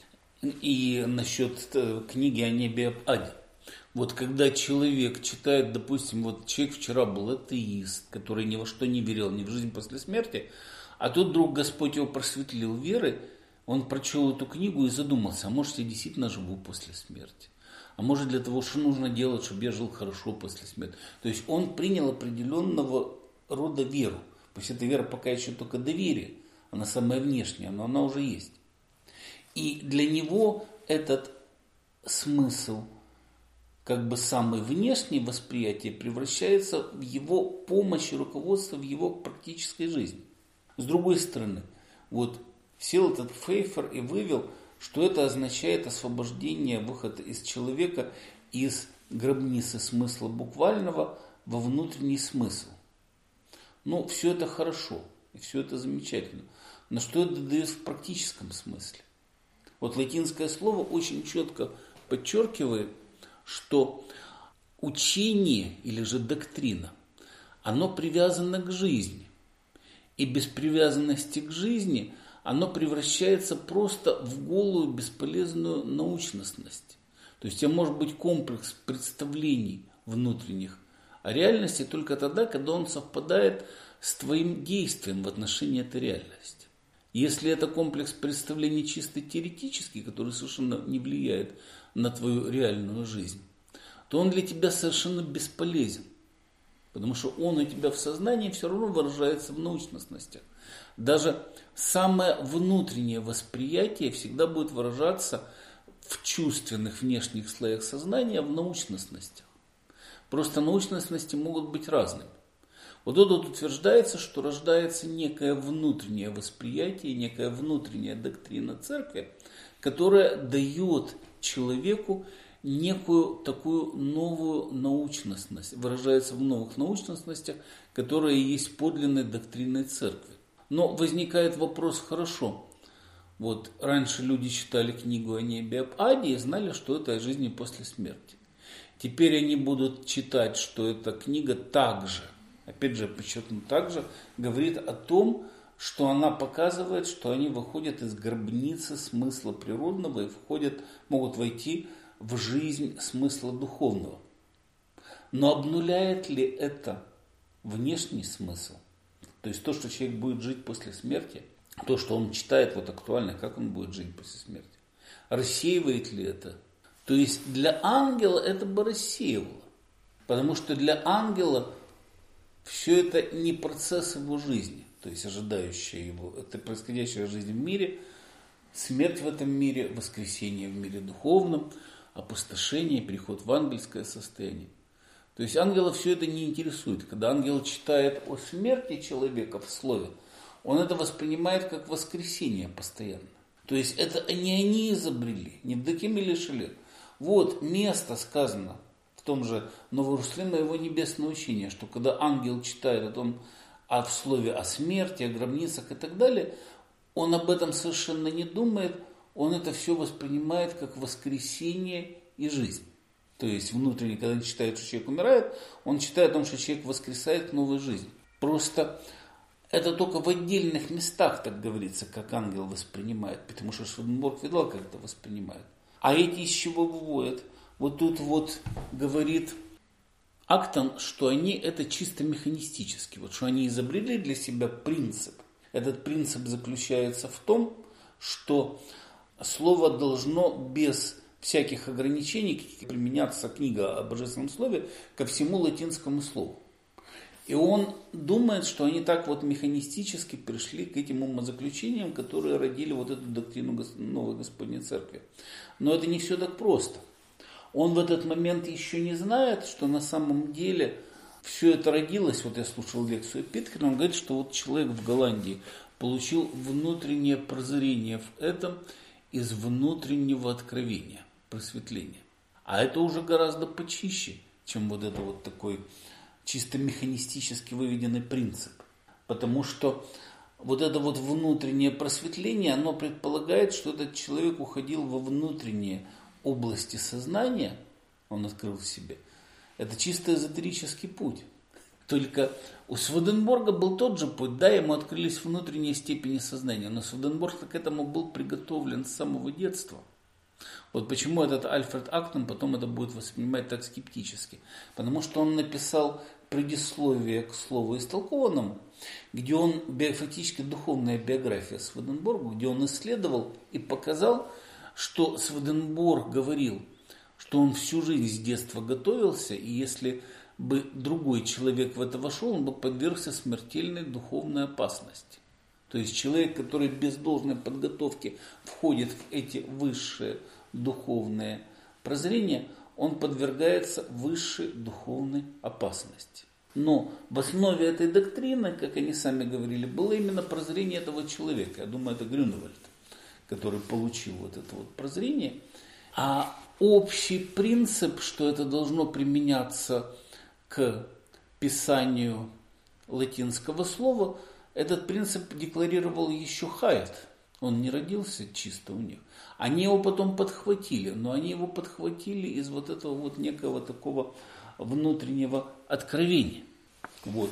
и насчет книги о небе и об аде. Вот когда человек читает, допустим, вот человек вчера был атеист, который ни во что не верил, ни в жизнь после смерти, а тут вдруг Господь его просветлил верой, он прочел эту книгу и задумался, а может я действительно живу после смерти? А может для того, что нужно делать, чтобы я жил хорошо после смерти? То есть он принял определенного рода веру. Пусть эта вера пока еще только доверие, она самая внешняя, но она уже есть. И для него этот смысл, как бы самое внешнее восприятие, превращается в его помощь и руководство в его практической жизни. С другой стороны, вот сел этот Пфейфер и вывел, что это означает освобождение, выход из человека из гробницы смысла буквального во внутренний смысл. Ну, все это хорошо, и все это замечательно. Но что это дает в практическом смысле? Вот латинское слово очень четко подчеркивает, что учение или же доктрина, оно привязано к жизни. И без привязанности к жизни оно превращается просто в голую, бесполезную научностность. То есть у тебя может быть комплекс представлений внутренних о реальности только тогда, когда он совпадает с твоим действием в отношении этой реальности. Если это комплекс представлений чисто теоретический, который совершенно не влияет на твою реальную жизнь, то он для тебя совершенно бесполезен. Потому что он у тебя в сознании все равно выражается в научностностях. Даже самое внутреннее восприятие всегда будет выражаться в чувственных внешних слоях сознания, в научностностях. Просто научностности могут быть разными. Вот тут утверждается, что рождается некое внутреннее восприятие, некая внутренняя доктрина церкви, которая дает человеку некую такую новую научностность, выражается в новых научностностях, которые есть подлинной доктриной церкви. Но возникает вопрос, хорошо, вот раньше люди читали книгу о небе и об аде и знали, что это о жизни после смерти. Теперь они будут читать, что эта книга также, опять же, подчеркну, также говорит о том, что она показывает, что они выходят из гробницы смысла природного и входят, могут войти в жизнь смысла духовного. Но обнуляет ли это внешний смысл? То есть то, что человек будет жить после смерти, то, что он читает, вот актуально, как он будет жить после смерти. Рассеивает ли это? То есть для ангела это бы рассеивало. Потому что для ангела все это не процесс его жизни, то есть ожидающая его, это происходящая жизнь в мире, смерть в этом мире, воскресение в мире духовном, опустошение, переход в ангельское состояние. То есть ангела все это не интересует. Когда ангел читает о смерти человека в слове, он это воспринимает как воскресение постоянно. То есть это не они изобрели, не Наким или Шалер. Вот место сказано в том же Новый Иерусалим, его небесное учение, что когда ангел читает о том, о в слове о смерти, о гробницах и так далее, он об этом совершенно не думает, он это все воспринимает как воскресение и жизнь. То есть внутренне, когда он читает, что человек умирает, он читает о том, что человек воскресает к новой жизни. Просто это только в отдельных местах, так говорится, как ангел воспринимает, потому что Шведенборг видал, как это воспринимает. А эти из чего выводят? Вот тут вот говорит Актон, что они это чисто механистически, вот что они изобрели для себя принцип. Этот принцип заключается в том, что слово должно без всяких ограничений применяться, книга о божественном слове, ко всему латинскому слову. И он думает, что они так вот механистически пришли к этим умозаключениям, которые родили вот эту доктрину Новой Господней Церкви. Но это не все так просто. Он в этот момент еще не знает, что на самом деле все это родилось. Вот я слушал лекцию Питкина, он говорит, что вот человек в Голландии получил внутреннее прозрение в этом из внутреннего откровения, просветления. А это уже гораздо почище, чем вот это вот такой чисто механистически выведенный принцип. Потому что вот это вот внутреннее просветление, оно предполагает, что этот человек уходил во внутренние области сознания, он открыл в себе. Это чисто эзотерический путь. Только у Сведенборга был тот же путь, да, ему открылись внутренние степени сознания, но Сведенборг к этому был приготовлен с самого детства. Вот почему этот Альфред Актон потом это будет воспринимать так скептически. Потому что он написал предисловие к слову истолкованному, где он, фактически духовная биография Сведенборга, где он исследовал и показал, что Сведенборг говорил, что он всю жизнь с детства готовился, и если бы другой человек в это вошел, он бы подвергся смертельной духовной опасности. То есть человек, который без должной подготовки входит в эти высшие духовные прозрения, он подвергается высшей духовной опасности. Но в основе этой доктрины, как они сами говорили, было именно прозрение этого человека. Я думаю, это Грюневальд, который получил вот это вот прозрение. А общий принцип, что это должно применяться к писанию латинского слова, этот принцип декларировал еще Хайет. Он не родился чисто у них. Они его потом подхватили, но они его подхватили из вот этого вот некого такого внутреннего откровения. Вот.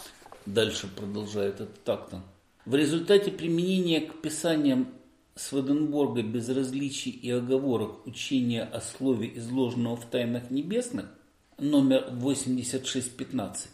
Дальше продолжает этот Актон. В результате применения к писаниям Сведенборга без различий и оговорок учения о слове, изложенного в тайнах небесных, номер восемьдесят шесть пятнадцать,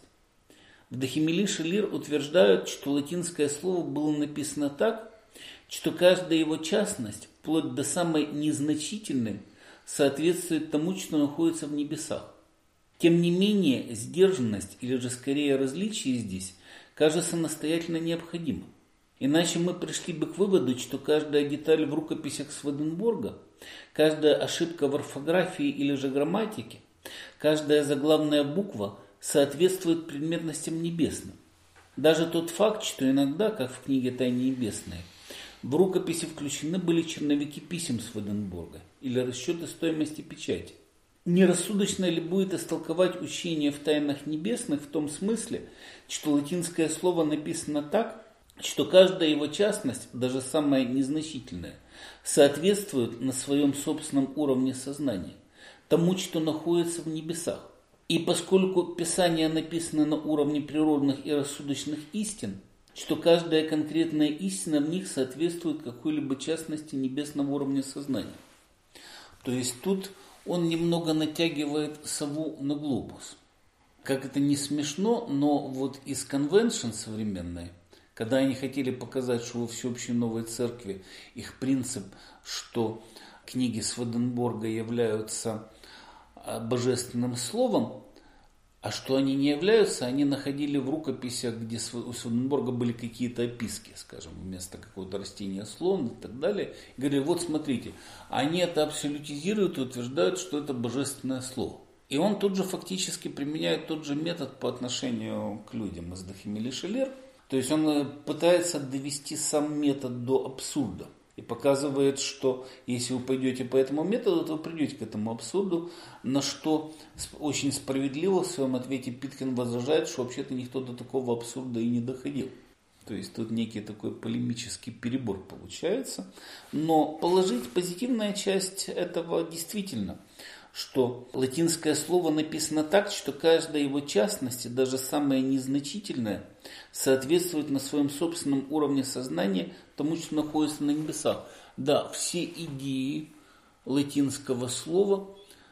в Дахимили Шелир утверждают, что латинское слово было написано так, что каждая его частность, вплоть до самой незначительной, соответствует тому, что находится в небесах. Тем не менее, сдержанность, или же скорее различие здесь, кажется настоятельно необходимым. Иначе мы пришли бы к выводу, что каждая деталь в рукописях Сведенборга, каждая ошибка в орфографии или же грамматике, каждая заглавная буква соответствует предметностям небесным. Даже тот факт, что иногда, как в книге «Тайны небесные», в рукописи включены были черновики писем Сведенборга или расчеты стоимости печати. Нерассудочно ли будет истолковать учение в тайнах небесных в том смысле, что латинское слово написано так, что каждая его частность, даже самая незначительная, соответствует на своем собственном уровне сознания тому, что находится в небесах. И поскольку Писание написано на уровне природных и рассудочных истин, что каждая конкретная истина в них соответствует какой-либо частности небесного уровня сознания. То есть тут он немного натягивает сову на глобус. Как это не смешно, но вот из конвеншн современной, когда они хотели показать, что во всеобщей новой церкви их принцип, что книги Сведенборга являются божественным словом, а что они не являются, они находили в рукописях, где у Сведенборга были какие-то описки, скажем, вместо какого-то растения слон и так далее. И говорили, вот смотрите, они это абсолютизируют и утверждают, что это божественное слово. И он тут же фактически применяет тот же метод по отношению к людям из Дахимили Шелир. То есть он пытается довести сам метод до абсурда. И показывает, что если вы пойдете по этому методу, то вы придете к этому абсурду, на что очень справедливо в своем ответе Питкин возражает, что вообще-то никто до такого абсурда и не доходил. То есть тут некий такой полемический перебор получается. Но положить позитивная часть этого действительно, что латинское слово написано так, что каждая его частность, даже самая незначительная, соответствует на своем собственном уровне сознания тому, что находится на небесах. Да, все идеи латинского слова,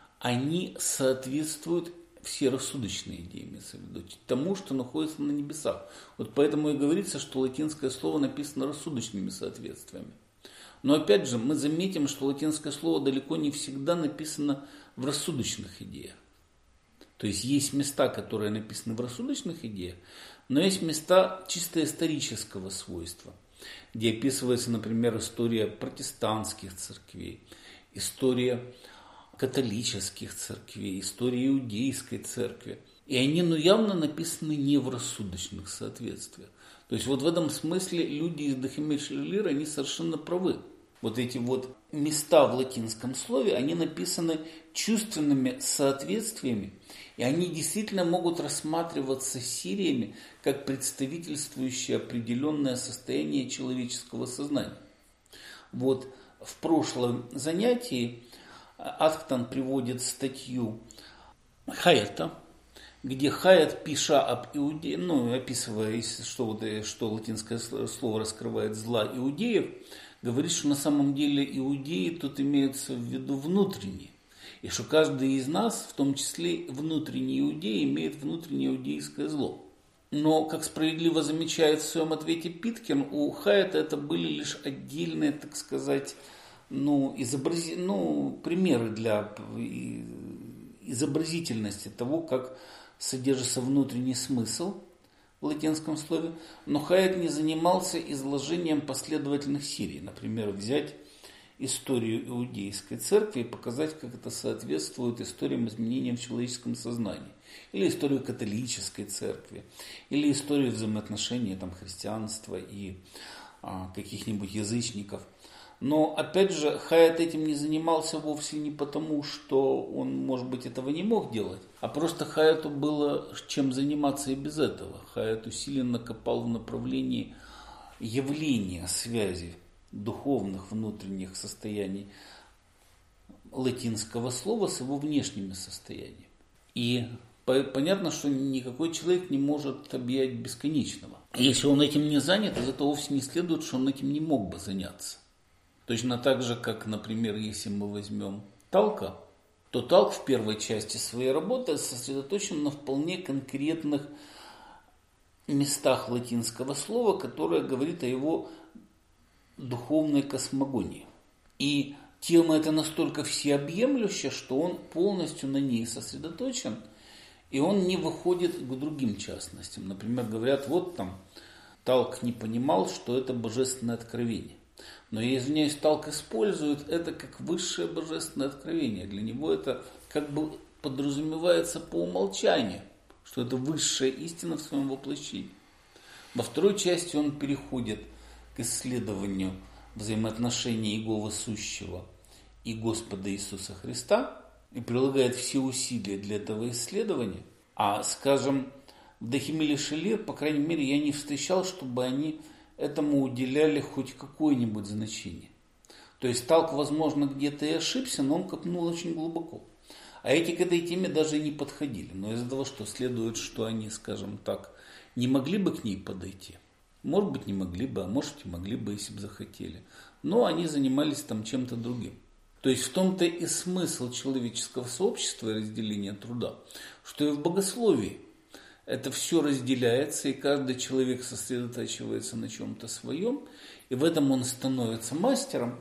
они соответствуют, все рассудочные идеи, имеется в виду, тому, что находится на небесах. Вот поэтому и говорится, что латинское слово написано рассудочными соответствиями. Но опять же, мы заметим, что латинское слово далеко не всегда написано в рассудочных идеях. То есть есть места, которые написаны в рассудочных идеях, но есть места чисто исторического свойства, где описывается, например, история протестантских церквей, история католических церквей, история иудейской церкви. И они, ну, явно написаны не в рассудочных соответствиях. То есть вот в этом смысле люди из Дахимель-Шелелир, они совершенно правы. Вот эти вот места в латинском слове, они написаны чувственными соответствиями, и они действительно могут рассматриваться сириями как представительствующие определенное состояние человеческого сознания. Вот в прошлом занятии Атхтан приводит статью Хайета, где Хайет, пиша об иудеях, ну, описывая, что, вот, что латинское слово раскрывает зла иудеев, говорит, что на самом деле иудеи тут имеются в виду внутренние. И что каждый из нас, в том числе внутренний иудей, имеет внутреннее иудейское зло. Но, как справедливо замечает в своем ответе Питкин, у Хайета это были лишь отдельные, так сказать, ну, изобрази... ну, примеры для изобразительности того, как содержится внутренний смысл в латинском слове. Но Хайет не занимался изложением последовательных сирий. Например, взять историю иудейской церкви и показать, как это соответствует историям изменения в человеческом сознании. Или историю католической церкви, или историю взаимоотношений там, христианства и а, каких-нибудь язычников. Но, опять же, Хайет этим не занимался вовсе не потому, что он, может быть, этого не мог делать, а просто Хайету было чем заниматься и без этого. Хайет усиленно копал в направлении явления связи духовных внутренних состояний латинского слова с его внешними состояниями. И понятно, что никакой человек не может объять бесконечного. Если он этим не занят, из этого вовсе не следует, что он этим не мог бы заняться. Точно так же, как, например, если мы возьмем Талка, то Талк в первой части своей работы сосредоточен на вполне конкретных местах латинского слова, которое говорит о его духовной космогонии. И тема эта настолько всеобъемлющая, что он полностью на ней сосредоточен, и он не выходит к другим частностям. Например, говорят, вот там Талк не понимал, что это божественное откровение. Но, я извиняюсь, Талк использует это как высшее божественное откровение. Для него это как бы подразумевается по умолчанию, что это высшая истина в своем воплощении. Во второй части он переходит к исследованию взаимоотношений Иеговы Сущего и Господа Иисуса Христа и прилагает все усилия для этого исследования. А, скажем, в Дахимель-Шелелир, по крайней мере, я не встречал, чтобы они этому уделяли хоть какое-нибудь значение. То есть Талк, возможно, где-то и ошибся, но он копнул очень глубоко. А эти к этой теме даже и не подходили. Но из-за того, что следует, что они, скажем так, не могли бы к ней подойти. Может быть, не могли бы, а может и могли бы, если бы захотели. Но они занимались там чем-то другим. То есть в том-то и смысл человеческого сообщества и разделения труда, что и в богословии это все разделяется, и каждый человек сосредотачивается на чем-то своем, и в этом он становится мастером,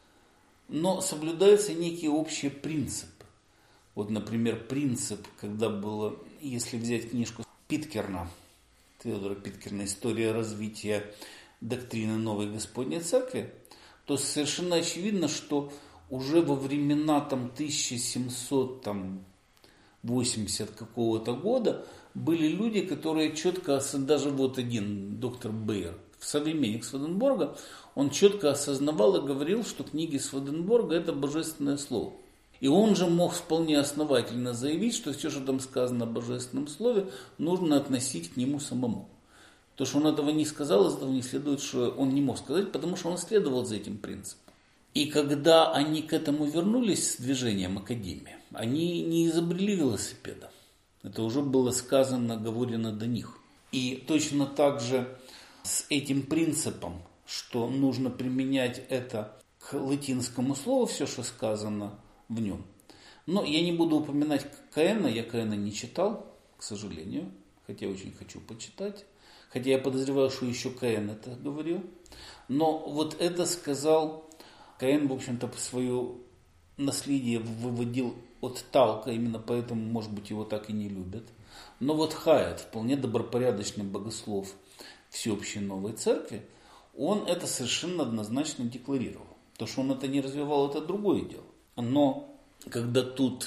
но соблюдаются некие общие принципы. Вот, например, принцип, когда было, если взять книжку Питкерна, Теодора Питкерна «История развития доктрины Новой Господней Церкви», то совершенно очевидно, что уже во времена там, тысяча семьсот восемьдесят какого-то года были люди, которые четко, даже вот один доктор Бейер, современник Сведенборга, он четко осознавал и говорил, что книги Сведенборга это божественное слово. И он же мог вполне основательно заявить, что все, что там сказано о божественном слове, нужно относить к нему самому. То, что он этого не сказал, из этого не следует, что он не мог сказать, потому что он следовал за этим принципом. И когда они к этому вернулись с движением Академии, они не изобрели велосипеда. Это уже было сказано, говорено до них. И точно так же с этим принципом, что нужно применять это к латинскому слову, все, что сказано в нем. Но я не буду упоминать Каэна, я Каэна не читал, к сожалению, хотя очень хочу почитать. Хотя я подозреваю, что еще Каин это говорил. Но вот это сказал Каин, в общем-то, свое наследие выводил от Талка, именно поэтому, может быть, его так и не любят. Но вот Хаят, вполне добропорядочный богослов всеобщей новой церкви, он это совершенно однозначно декларировал. То, что он это не развивал, это другое дело. Но когда тут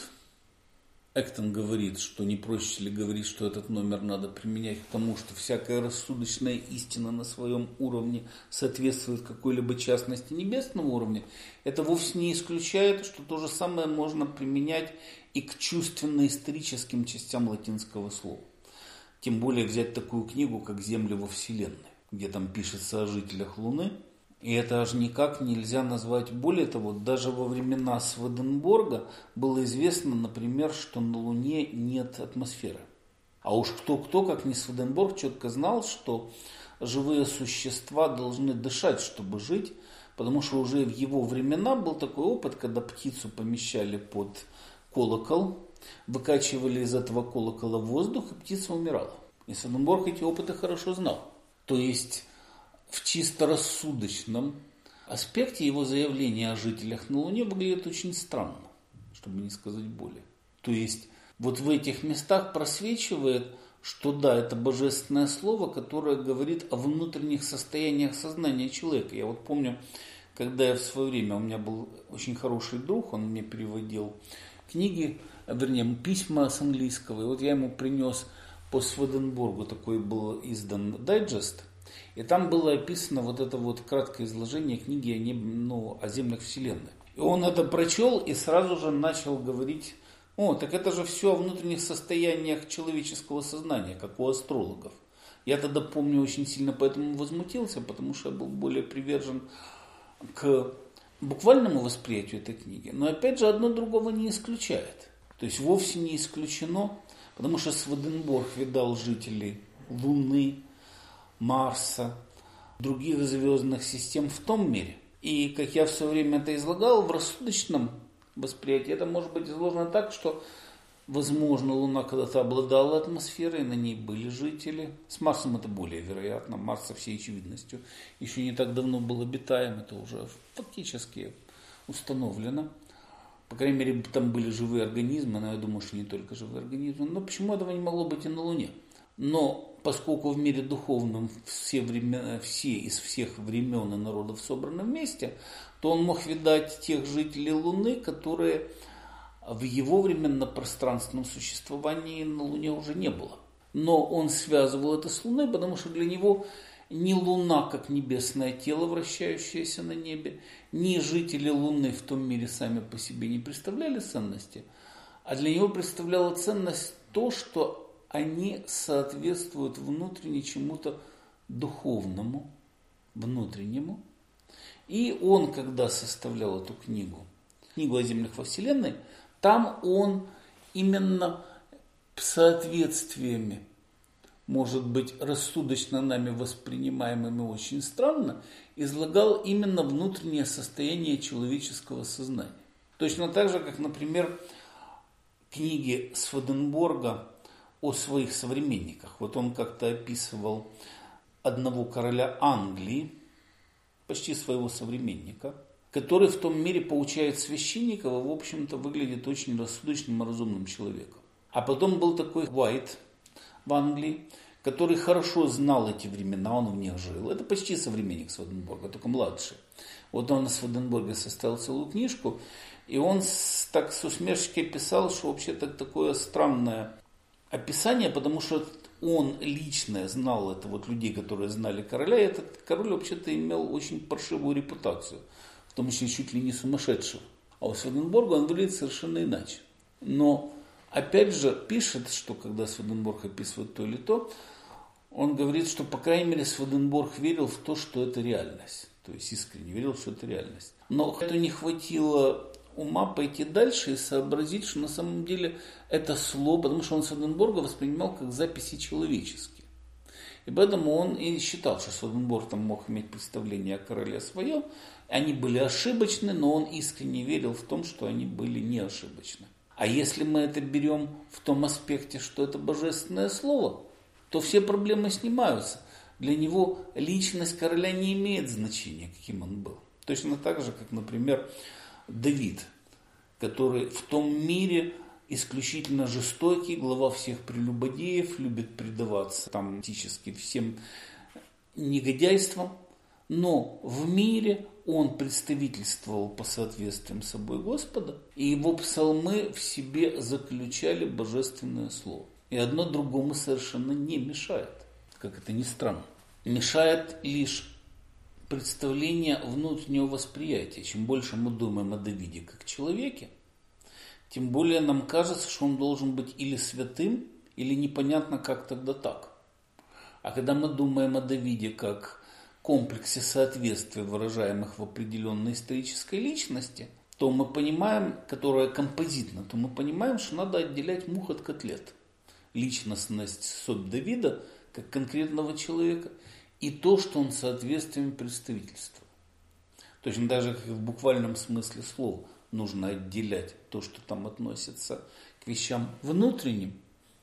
Эктон говорит, что не проще ли говорить, что этот номер надо применять к тому, что всякая рассудочная истина на своем уровне соответствует какой-либо частности небесного уровня, это вовсе не исключает, что то же самое можно применять и к чувственно-историческим частям латинского слова. Тем более взять такую книгу, как «Земли во Вселенной», где там пишется о жителях Луны. И это аж никак нельзя назвать. Более того, даже во времена Сведенборга было известно, например, что на Луне нет атмосферы. А уж кто-кто, как не Сведенборг, четко знал, что живые существа должны дышать, чтобы жить, потому что уже в его времена был такой опыт, когда птицу помещали под колокол, выкачивали из этого колокола воздух, и птица умирала. И Сведенборг эти опыты хорошо знал. То есть в чисто рассудочном аспекте его заявление о жителях на Луне выглядит очень странно, чтобы не сказать более. То есть вот в этих местах просвечивает, что да, это божественное слово, которое говорит о внутренних состояниях сознания человека. Я вот помню, когда я в свое время, у меня был очень хороший друг, он мне переводил книги, вернее, письма с английского, и вот я ему принес по Сведенборгу, такой был издан дайджест, и там было описано вот это вот краткое изложение книги о, неб... ну, о землях Вселенной. И он это прочел и сразу же начал говорить: о, так это же все о внутренних состояниях человеческого сознания, как у астрологов. Я тогда, помню, очень сильно поэтому возмутился, потому что я был более привержен к буквальному восприятию этой книги. Но опять же, одно другого не исключает. То есть вовсе не исключено, потому что Сведенборг видал жителей Луны, Марса, других звездных систем в том мире. И, как я в свое время это излагал, в рассудочном восприятии это может быть изложено так, что, возможно, Луна когда-то обладала атмосферой, на ней были жители. С Марсом это более вероятно. Марс со всей очевидностью еще не так давно был обитаем, это уже фактически установлено. По крайней мере, там были живые организмы, но я думаю, что не только живые организмы. Но почему этого не могло быть и на Луне? Но поскольку в мире духовном все, времена, все из всех времен и народов собраны вместе, то он мог видать тех жителей Луны, которые в его временно-пространственном существовании на Луне уже не было. Но он связывал это с Луной, потому что для него ни Луна, как небесное тело, вращающееся на небе, ни жители Луны в том мире сами по себе не представляли ценности, а для него представляла ценность то, что они соответствуют внутренне чему-то духовному, внутреннему. И он, когда составлял эту книгу, книгу о землях во Вселенной, там он именно соответствиями, может быть, рассудочно нами воспринимаемыми очень странно, излагал именно внутреннее состояние человеческого сознания. Точно так же, как, например, книги Сведенборга о своих современниках. Вот он как-то описывал одного короля Англии, почти своего современника, который в том мире поучает священников и, в общем-то, выглядит очень рассудочным и разумным человеком. А потом был такой Уайт в Англии, который хорошо знал эти времена, он в них жил. Это почти современник Сведенборга, только младший. Вот он на Сведенборге составил целую книжку, и он с, так с усмешкой писал, что вообще-то такое странное описание, потому что он лично знал это, вот людей, которые знали короля, и этот король вообще-то имел очень паршивую репутацию, в том числе чуть ли не сумасшедшего. А у Сведенборга он выглядит совершенно иначе. Но опять же пишет, что когда Сведенборг описывает то или то, он говорит, что, по крайней мере, Сведенборг верил в то, что это реальность. То есть искренне верил, что это реальность. Но это не хватило ума пойти дальше и сообразить, что на самом деле это слово, потому что он Сведенборга воспринимал как записи человеческие. И поэтому он и считал, что Сведенборг там мог иметь представление о короле своем. Они были ошибочны, но он искренне верил в том, что они были не ошибочны. А если мы это берем в том аспекте, что это божественное слово, то все проблемы снимаются. Для него личность короля не имеет значения, каким он был. Точно так же, как, например, Давид, который в том мире исключительно жестокий, глава всех прелюбодеев, любит предаваться там практически всем негодяйствам, но в мире он представительствовал по соответствиям собой Господа, и его псалмы в себе заключали божественное слово. И одно другому совершенно не мешает, как это ни странно. Мешает лишь представление внутреннего восприятия. Чем больше мы думаем о Давиде как человеке, тем более нам кажется, что он должен быть или святым, или непонятно как тогда так. А когда мы думаем о Давиде как комплексе соответствия, выражаемых в определенной исторической личности, то мы понимаем, которая композитна, то мы понимаем, что надо отделять мух от котлет. Личностность суть Давида как конкретного человека и то, что он соответствием представительствовал. Точно так же, как в буквальном смысле слова нужно отделять то, что там относится к вещам внутренним,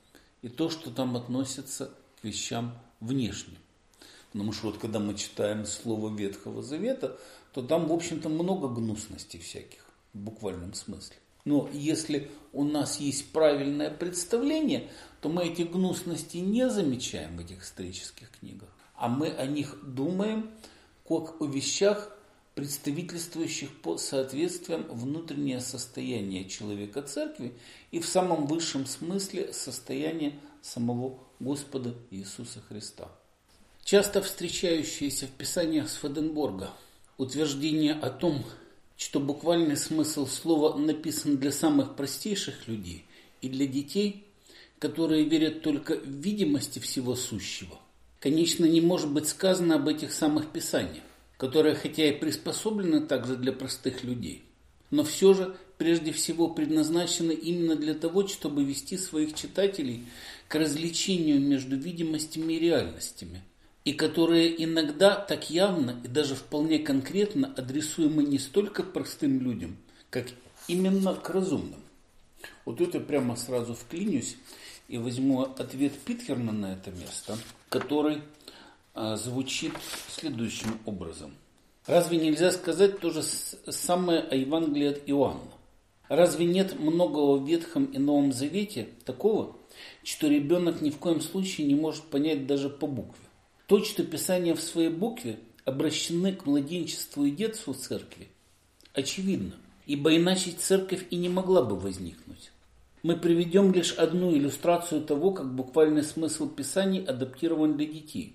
и то, что там относится к вещам внешним. Потому что вот когда мы читаем слово Ветхого Завета, то там, в общем-то, много гнусностей всяких, в буквальном смысле. Но если у нас есть правильное представление, то мы эти гнусности не замечаем в этих исторических книгах, а мы о них думаем как о вещах, представительствующих по соответствиям внутреннее состояние человека церкви и в самом высшем смысле состояние самого Господа Иисуса Христа. Часто встречающееся в писаниях Сведенборга утверждение о том, что буквальный смысл слова написан для самых простейших людей и для детей, которые верят только в видимости всего сущего, конечно, не может быть сказано об этих самых писаниях, которые хотя и приспособлены также для простых людей, но все же прежде всего предназначены именно для того, чтобы вести своих читателей к развлечению между видимостями и реальностями, и которые иногда так явно и даже вполне конкретно адресуемы не столько к простым людям, как именно к разумным. Вот тут я прямо сразу вклинюсь и возьму ответ Питкерна на это место, который а, звучит следующим образом. Разве нельзя сказать то же самое о Евангелии от Иоанна? Разве нет многого в Ветхом и Новом Завете такого, что ребенок ни в коем случае не может понять даже по букве? То, что Писания в своей букве обращены к младенчеству и детству церкви, очевидно, ибо иначе церковь и не могла бы возникнуть. Мы приведем лишь одну иллюстрацию того, как буквальный смысл Писаний адаптирован для детей.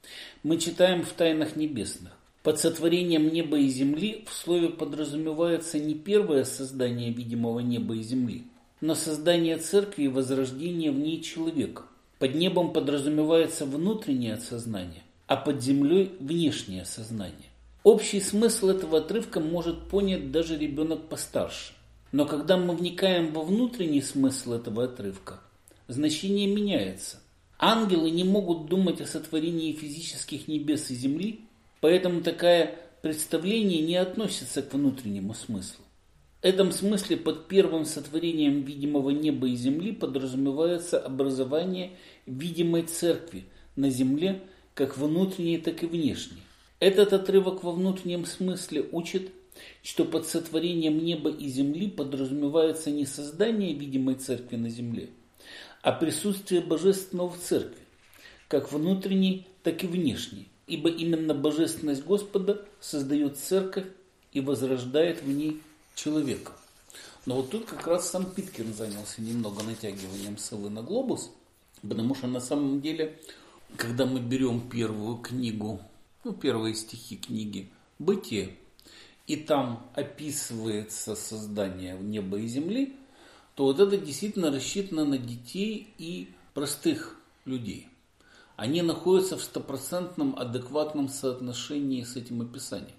Мы читаем в Тайнах Небесных. Под сотворением неба и земли в слове подразумевается не первое создание видимого неба и земли, но создание церкви и возрождение в ней человека. Под небом подразумевается внутреннее сознание, а под землей внешнее сознание. Общий смысл этого отрывка может понять даже ребенок постарше. Но когда мы вникаем во внутренний смысл этого отрывка, значение меняется. Ангелы не могут думать о сотворении физических небес и земли, поэтому такое представление не относится к внутреннему смыслу. В этом смысле под первым сотворением видимого неба и земли подразумевается образование видимой церкви на земле, как внутренней, так и внешней. Этот отрывок во внутреннем смысле учит, что под сотворением неба и земли подразумевается не создание видимой церкви на земле, а присутствие божественного в церкви, как внутренней, так и внешней, ибо именно божественность Господа создает церковь и возрождает в ней человека. Но вот тут как раз сам Питкерн занялся немного натягиванием совы на глобус, потому что на самом деле, когда мы берем первую книгу, ну, первые стихи книги «Бытие», и там описывается создание неба и земли, то вот это действительно рассчитано на детей и простых людей. Они находятся в стопроцентном адекватном соотношении с этим описанием.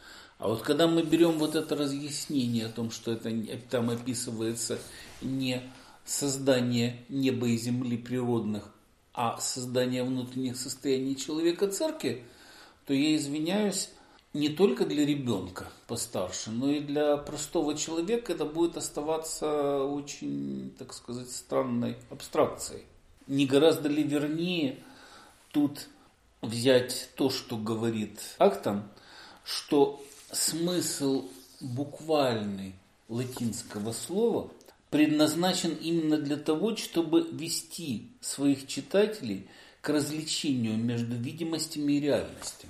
А вот когда мы берем вот это разъяснение о том, что это там описывается не создание неба и земли природных, а создание внутренних состояний человека церкви, то я извиняюсь, не только для ребенка постарше, но и для простого человека это будет оставаться очень, так сказать, странной абстракцией. Не гораздо ли вернее тут взять то, что говорит Актон, что смысл буквальный латинского слова предназначен именно для того, чтобы вести своих читателей к различению между видимостями и реальностями.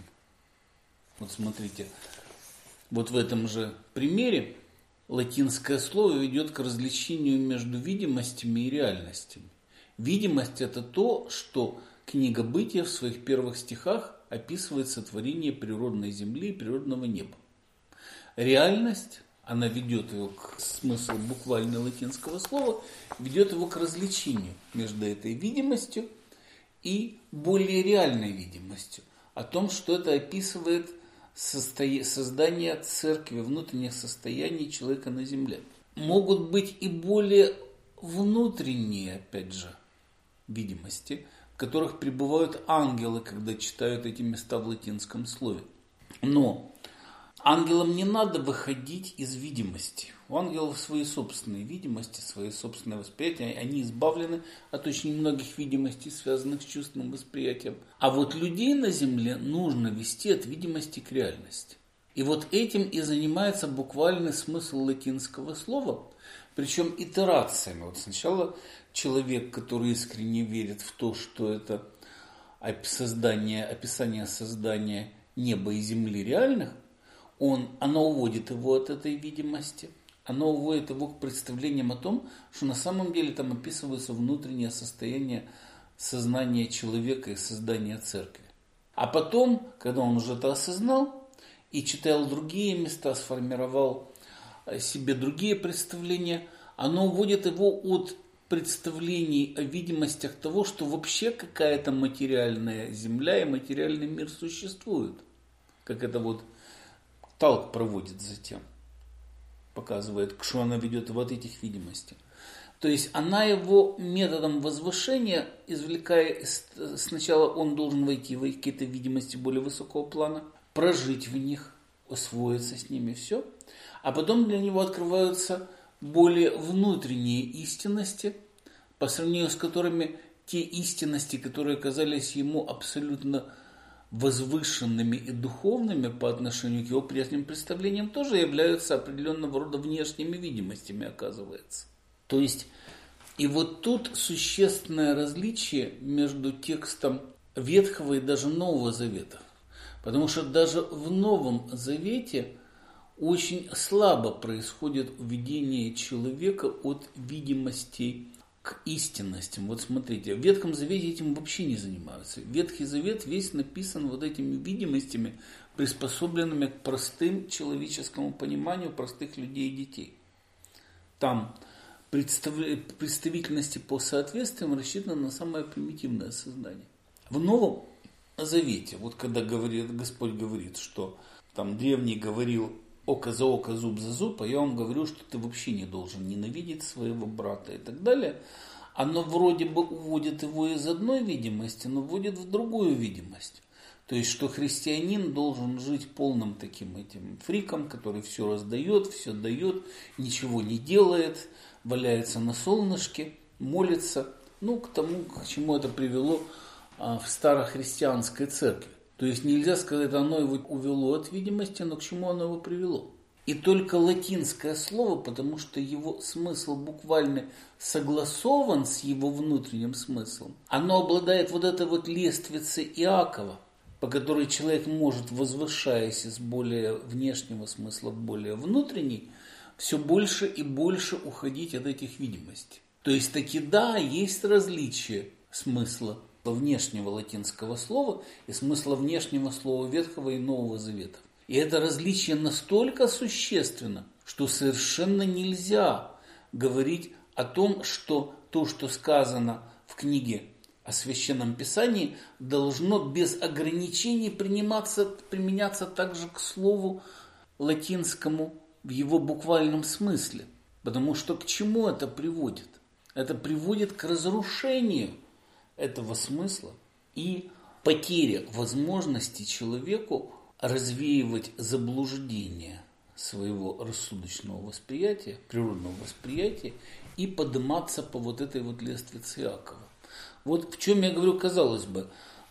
Вот смотрите, вот в этом же примере латинское слово ведет к различению между видимостями и реальностями. Видимость – это то, что книга Бытия в своих первых стихах описывает сотворение природной земли и природного неба. Реальность, она ведет его к смыслу буквально латинского слова, ведет его к различению между этой видимостью и более реальной видимостью, о том, что это описывает создание церкви, внутренних состояний человека на земле. Могут быть и более внутренние, опять же, видимости, в которых пребывают ангелы, когда читают эти места в латинском слове. Но ангелам не надо выходить из видимости. У ангелов свои собственные видимости, свои собственные восприятия. Они избавлены от очень многих видимостей, связанных с чувственным восприятием. А вот людей на земле нужно вести от видимости к реальности. И вот этим и занимается буквальный смысл латинского слова, причем итерациями. Вот сначала человек, который искренне верит в то, что это создание, описание создания неба и земли реальных, он, оно уводит его от этой видимости, оно уводит его к представлениям о том, что на самом деле там описывается внутреннее состояние сознания человека и создания церкви. А потом, когда он уже это осознал и читал другие места, сформировал себе другие представления, оно уводит его от представлений о видимостях того, что вообще какая-то материальная земля и материальный мир существуют. Как это вот Талк проводит затем, показывает, что она ведет вот этих видимостей. То есть она его методом возвышения, извлекая, сначала он должен войти в какие-то видимости более высокого плана, прожить в них, освоиться с ними, все. А потом для него открываются более внутренние истинности, по сравнению с которыми те истинности, которые казались ему абсолютно возвышенными и духовными по отношению к его прежним представлениям, тоже являются определенного рода внешними видимостями, оказывается. То есть, и вот тут существенное различие между текстом Ветхого и даже Нового Завета. Потому что даже в Новом Завете очень слабо происходит введение человека от видимостей к истинностям. Вот смотрите, в Ветхом Завете этим вообще не занимаются. Ветхий Завет весь написан вот этими видимостями, приспособленными к простым человеческому пониманию простых людей и детей. Там представительности по соответствиям рассчитаны на самое примитивное сознание. В Новом Завете, вот когда говорит, Господь говорит, что там древний говорил око за око, зуб за зуб, а я вам говорю, что ты вообще не должен ненавидеть своего брата и так далее. Оно вроде бы уводит его из одной видимости, но вводит в другую видимость. То есть, что христианин должен жить полным таким этим фриком, который все раздает, все дает, ничего не делает, валяется на солнышке, молится. Ну, к тому, к чему это привело а, в старохристианской церкви. То есть нельзя сказать, оно его увело от видимости, но к чему оно его привело. И только латинское слово, потому что его смысл буквально согласован с его внутренним смыслом, оно обладает вот этой вот лествицей Иакова, по которой человек может, возвышаясь из более внешнего смысла в более внутренний, все больше и больше уходить от этих видимостей. То есть таки да, есть различие смысла внешнего латинского слова и смысла внешнего слова Ветхого и Нового Завета. И это различие настолько существенно, что совершенно нельзя говорить о том, что то, что сказано в книге о Священном Писании, должно без ограничений приниматься, применяться также к слову латинскому в его буквальном смысле. Потому что к чему это приводит? Это приводит к разрушению этого смысла и потеря возможности человеку развеивать заблуждение своего рассудочного восприятия, природного восприятия и подниматься по вот этой вот лествице Иакова. Вот в чем я говорю, казалось бы,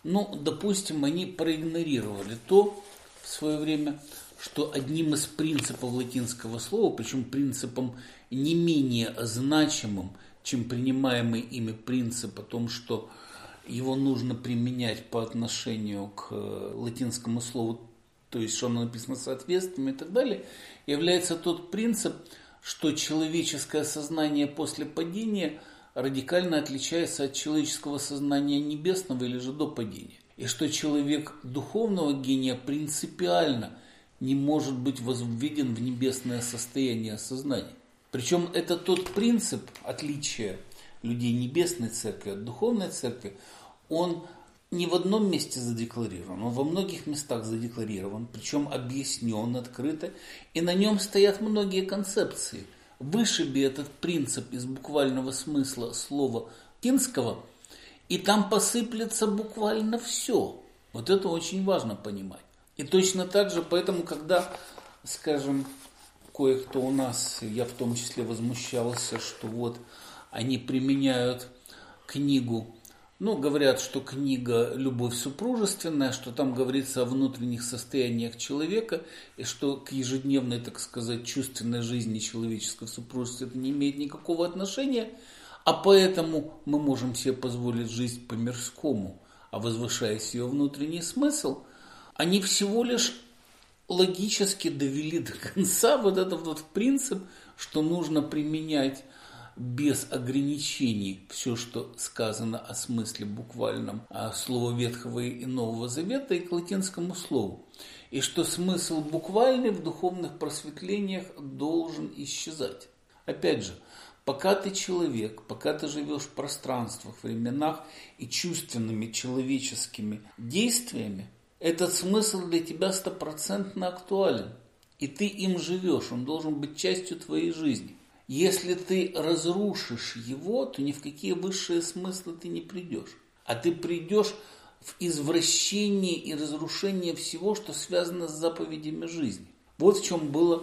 Ну, допустим, они проигнорировали то в свое время, что одним из принципов латинского слова, причем принципом не менее значимым, чем принимаемый ими принцип о том, что его нужно применять по отношению к латинскому слову, то есть что оно написано соответственно и так далее, является тот принцип, что человеческое сознание после падения радикально отличается от человеческого сознания небесного или же до падения. И что человек духовного гения принципиально не может быть возведен в небесное состояние сознания. Причем это тот принцип отличия людей небесной церкви от духовной церкви, он не в одном месте задекларирован, он во многих местах задекларирован, причем объяснен открыто, и на нем стоят многие концепции. Вышиби этот принцип из буквального смысла слова латинского, и там посыплется буквально все. Вот это очень важно понимать. И точно так же, поэтому, когда, скажем, кое-кто у нас, я в том числе возмущался, что вот они применяют книгу, ну, говорят, что книга «Любовь супружественная», что там говорится о внутренних состояниях человека, и что к ежедневной, так сказать, чувственной жизни человеческого супружества это не имеет никакого отношения, а поэтому мы можем себе позволить жить по-мирскому, а возвышаясь ее внутренний смысл, они всего лишь логически довели до конца вот этот вот принцип, что нужно применять без ограничений все, что сказано о смысле буквальном слова Ветхого и Нового Завета и к латинскому слову. И что смысл буквальный в духовных просветлениях должен исчезать. Опять же, пока ты человек, пока ты живешь в пространствах, временах и чувственными человеческими действиями, этот смысл для тебя стопроцентно актуален. И ты им живешь, он должен быть частью твоей жизни. Если ты разрушишь его, то ни в какие высшие смыслы ты не придешь. А ты придешь в извращение и разрушение всего, что связано с заповедями жизни. Вот в чем была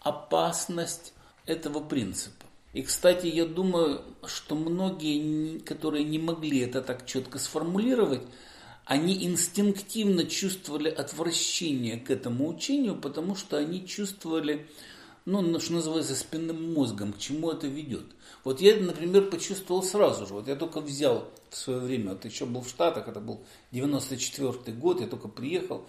опасность этого принципа. И, кстати, я думаю, что многие, которые не могли это так четко сформулировать, они инстинктивно чувствовали отвращение к этому учению, потому что они чувствовали, ну, что называется, спинным мозгом, к чему это ведет. Вот я, например, почувствовал сразу же. Вот я только взял в свое время, вот еще был в Штатах, это был девяносто четвёртый год, я только приехал.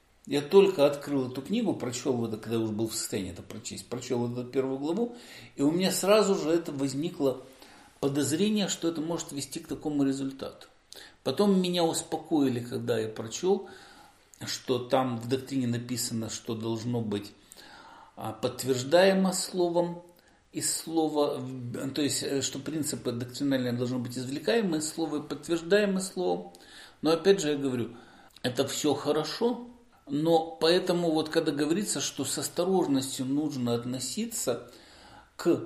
Я только открыл эту книгу, прочел это, когда я уже был в состоянии это прочесть, прочел эту первую главу, и у меня сразу же это возникло подозрение, что это может вести к такому результату. Потом меня успокоили, когда я прочел, что там в доктрине написано, что должно быть подтверждаемо словом из слова, то есть, что принципы доктринальные должны быть извлекаемы из слова и подтверждаемы словом. Но опять же я говорю, это все хорошо, но поэтому вот когда говорится, что с осторожностью нужно относиться к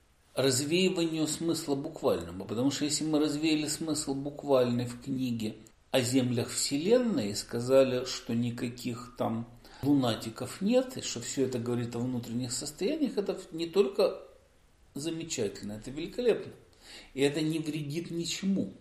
развеиванию смысла буквального, потому что если мы развеяли смысл буквальный в книге о землях Вселенной и сказали, что никаких там лунатиков нет, и что все это говорит о внутренних состояниях, это не только замечательно, это великолепно. И это не вредит ничему.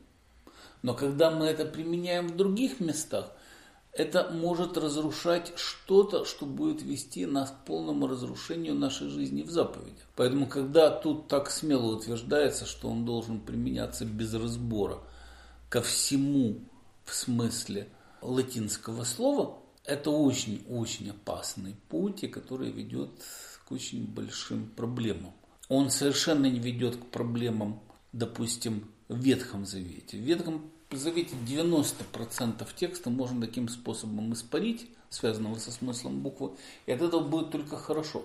Но когда мы это применяем в других местах, это может разрушать что-то, что будет вести нас к полному разрушению нашей жизни в заповедях. Поэтому, когда тут так смело утверждается, что он должен применяться без разбора ко всему в смысле латинского слова, это очень-очень опасный путь, который ведет к очень большим проблемам. Он совершенно не ведет к проблемам, допустим, в Ветхом Завете. В Ветхом Завете девяносто процентов текста можно таким способом испарить, связанного со смыслом буквы, и от этого будет только хорошо.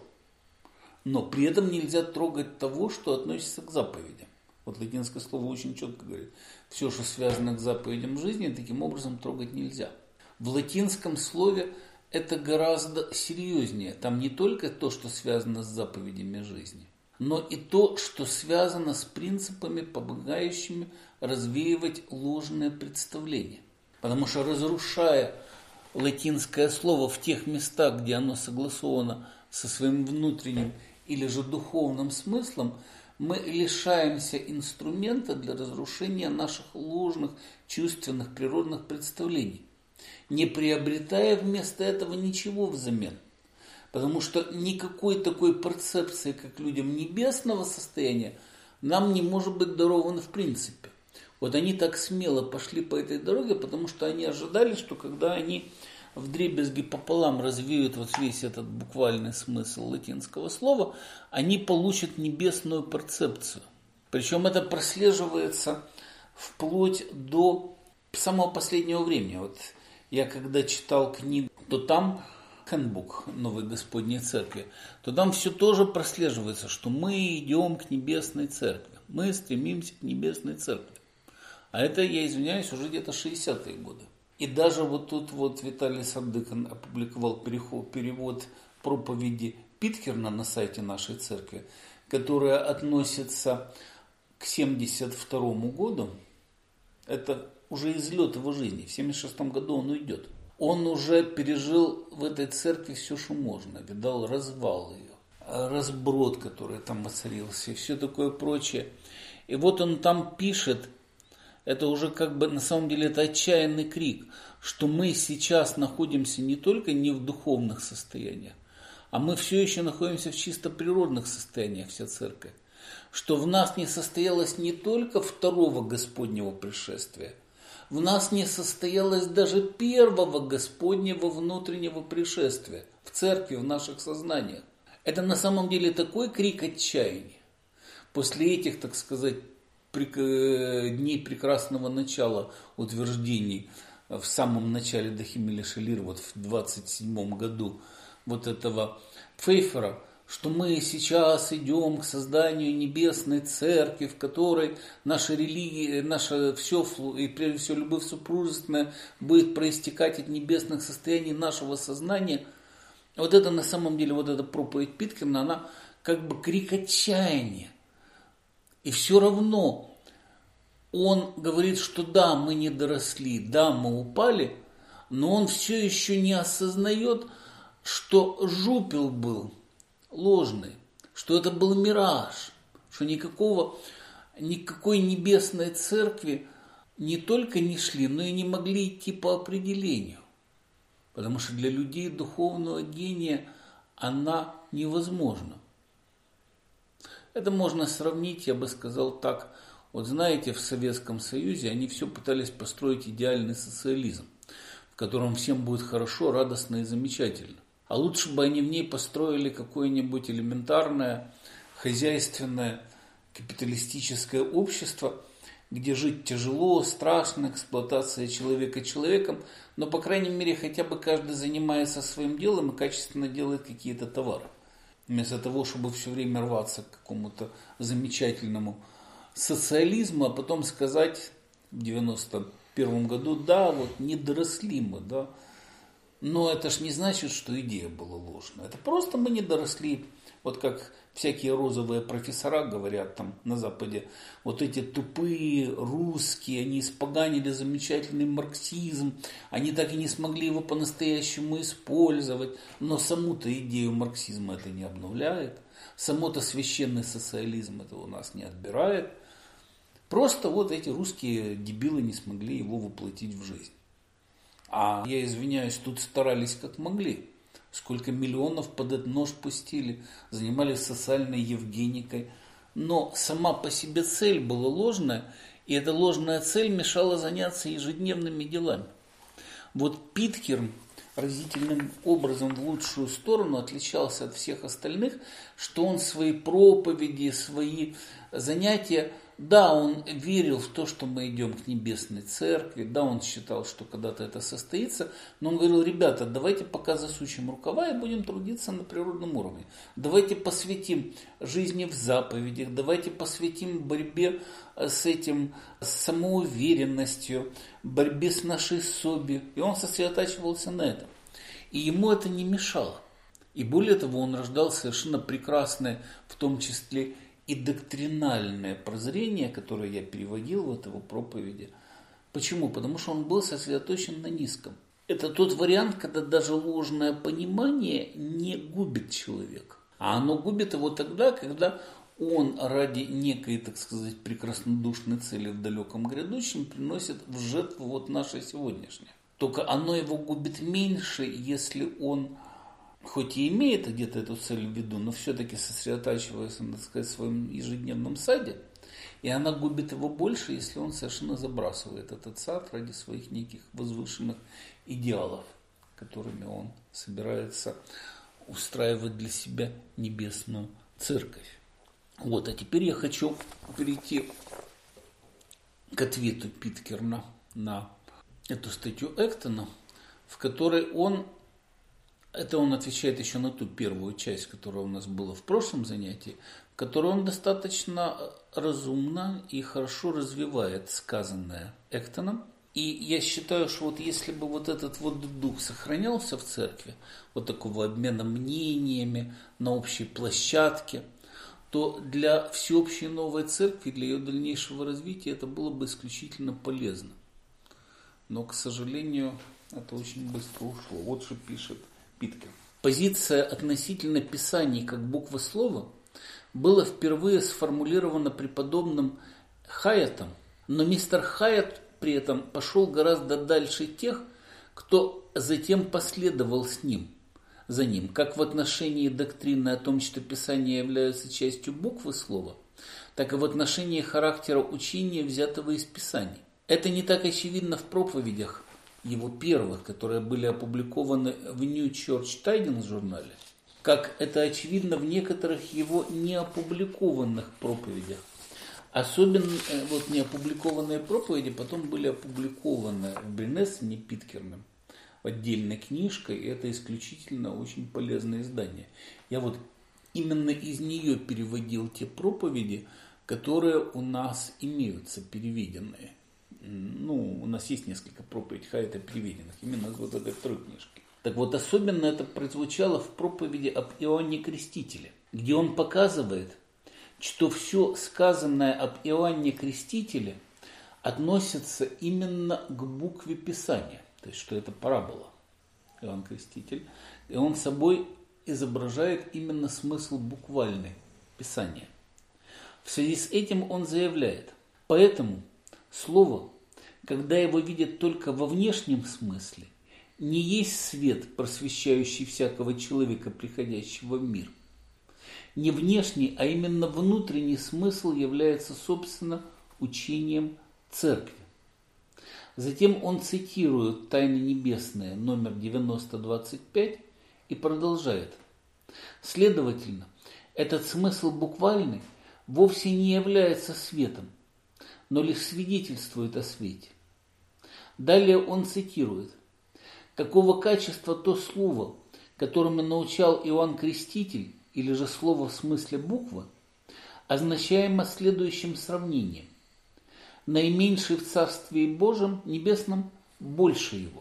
Но при этом нельзя трогать того, что относится к заповедям. Вот латинское слово очень четко говорит, все, что связано к заповедям жизни, таким образом трогать нельзя. В латинском слове это гораздо серьезнее. Там не только то, что связано с заповедями жизни, но и то, что связано с принципами, помогающими развеивать ложные представления. Потому что, разрушая латинское слово в тех местах, где оно согласовано со своим внутренним или же духовным смыслом, мы лишаемся инструмента для разрушения наших ложных чувственных природных представлений, не приобретая вместо этого ничего взамен. Потому что никакой такой перцепции, как людям небесного состояния, нам не может быть даровано в принципе. Вот они так смело пошли по этой дороге, потому что они ожидали, что когда они вдребезги пополам развеют вот весь этот буквальный смысл латинского слова, они получат небесную перцепцию. Причем это прослеживается вплоть до самого последнего времени. Вот я когда читал книгу, то там Handbook Новой Господней Церкви, то там все тоже прослеживается, что мы идем к Небесной Церкви. Мы стремимся к Небесной Церкви. А это, я извиняюсь, уже где-то шестидесятые годы. И даже вот тут вот Виталий Сардыкин опубликовал перевод проповеди Питкерна на сайте нашей церкви, которая относится к семьдесят второму году. Это уже излет его жизни. В семьдесят шестом году он уйдет. Он уже пережил в этой церкви все, что можно. Видал развал ее, разброд, который там воцарился, и все такое прочее. И вот он там пишет, это уже как бы на самом деле это отчаянный крик, что мы сейчас находимся не только не в духовных состояниях, а мы все еще находимся в чисто природных состояниях, вся церковь. Что в нас не состоялось не только второго Господнего пришествия, в нас не состоялось даже первого Господнего внутреннего пришествия в церкви, в наших сознаниях. Это на самом деле такой крик отчаяния. После этих, так сказать, дней прекрасного начала утверждений в самом начале Дахимиля Шелир, вот в двадцать седьмом году, вот этого Пфейфера, что мы сейчас идем к созданию небесной церкви, в которой наша религия, наше все, и прежде всего любовь супружественная, будет проистекать от небесных состояний нашего сознания. Вот это на самом деле, вот эта проповедь Питкерна, она как бы крик отчаяния. И все равно он говорит, что да, мы не доросли, да, мы упали, но он все еще не осознает, что жупел был ложный, что это был мираж, что никакого, никакой небесной церкви не только не шли, но и не могли идти по определению. Потому что для людей духовного гения она невозможна. Это можно сравнить, я бы сказал так, вот знаете, в Советском Союзе они все пытались построить идеальный социализм, в котором всем будет хорошо, радостно и замечательно. А лучше бы они в ней построили какое-нибудь элементарное, хозяйственное, капиталистическое общество, где жить тяжело, страшно, эксплуатация человека человеком, но, по крайней мере, хотя бы каждый занимается своим делом и качественно делает какие-то товары. Вместо того, чтобы все время рваться к какому-то замечательному социализму, а потом сказать в девяносто первом году, да, вот не доросли мы, да. Но это ж не значит, что идея была ложная. Это просто мы не доросли. Вот как всякие розовые профессора говорят там на Западе, вот эти тупые русские, они испоганили замечательный марксизм, они так и не смогли его по-настоящему использовать. Но саму-то идею марксизма это не обновляет, само-то священный социализм это у нас не отбирает. Просто вот эти русские дебилы не смогли его воплотить в жизнь. А я извиняюсь, тут старались как могли. Сколько миллионов под этот нож пустили, занимались социальной евгеникой. Но сама по себе цель была ложная, и эта ложная цель мешала заняться ежедневными делами. Вот Питкерн разительным образом в лучшую сторону отличался от всех остальных, что он свои проповеди, свои занятия, да, он верил в то, что мы идем к небесной церкви, да, он считал, что когда-то это состоится, но он говорил, ребята, давайте пока засучим рукава и будем трудиться на природном уровне. Давайте посвятим жизни в заповедях, давайте посвятим борьбе с этим, с самоуверенностью, борьбе с нашей собой. И он сосредотачивался на этом. И ему это не мешало. И более того, он рождал совершенно прекрасное, в том числе и доктринальное прозрение, которое я переводил в его проповеди. Почему? Потому что он был сосредоточен на низком. Это тот вариант, когда даже ложное понимание не губит человека. А оно губит его тогда, когда он ради некой, так сказать, прекраснодушной цели в далеком грядущем приносит в жертву вот наше сегодняшнее. Только оно его губит меньше, если он, хоть и имеет где-то эту цель в виду, но все-таки сосредотачивается, так сказать, в своем ежедневном саде, и она губит его больше, если он совершенно забрасывает этот сад ради своих неких возвышенных идеалов, которыми он собирается устраивать для себя небесную церковь. Вот, а теперь я хочу перейти к ответу Питкерна на эту статью Эктона, в которой он, это он отвечает еще на ту первую часть, которая у нас была в прошлом занятии, в которой он достаточно разумно и хорошо развивает сказанное Эктоном. И я считаю, что вот если бы вот этот вот дух сохранялся в церкви, вот такого обмена мнениями на общей площадке, то для всеобщей новой церкви, для ее дальнейшего развития это было бы исключительно полезно. Но, к сожалению, это очень быстро ушло. Вот что пишет Питкер. Позиция относительно Писаний как буквы слова была впервые сформулирована преподобным Хайетом, но мистер Хайет при этом пошел гораздо дальше тех, кто затем последовал с ним, за ним, как в отношении доктрины о том, что Писания являются частью буквы слова, так и в отношении характера учения, взятого из Писаний. Это не так очевидно в проповедях его первых, которые были опубликованы в New Church Tidings журнале, как это очевидно в некоторых его неопубликованных проповедях. Особенно вот неопубликованные проповеди потом были опубликованы в Бринессене Питкерном отдельной книжкой, и это исключительно очень полезное издание. Я вот именно из нее переводил те проповеди, которые у нас имеются переведенные. Ну, у нас есть несколько проповедей Хайета переведенных, именно из вот этой второй книжки. Так вот, особенно это прозвучало в проповеди об Иоанне Крестителе, где он показывает, что все сказанное об Иоанне Крестителе относится именно к букве Писания. То есть, что это парабола, Иоанн Креститель. И он собой изображает именно смысл буквальный Писания. В связи с этим он заявляет: поэтому слово, когда его видят только во внешнем смысле, не есть свет, просвещающий всякого человека, приходящего в мир. Не внешний, а именно внутренний смысл является, собственно, учением церкви. Затем он цитирует «Тайны небесные» номер девяносто двадцать пять и продолжает. Следовательно, этот смысл буквальный вовсе не является светом, но лишь свидетельствует о свете. Далее он цитирует: «Какого качества то слово, которому научал Иоанн Креститель, или же слово в смысле буквы, означаемо следующим сравнением: наименьший в Царстве Божьем Небесном больше его».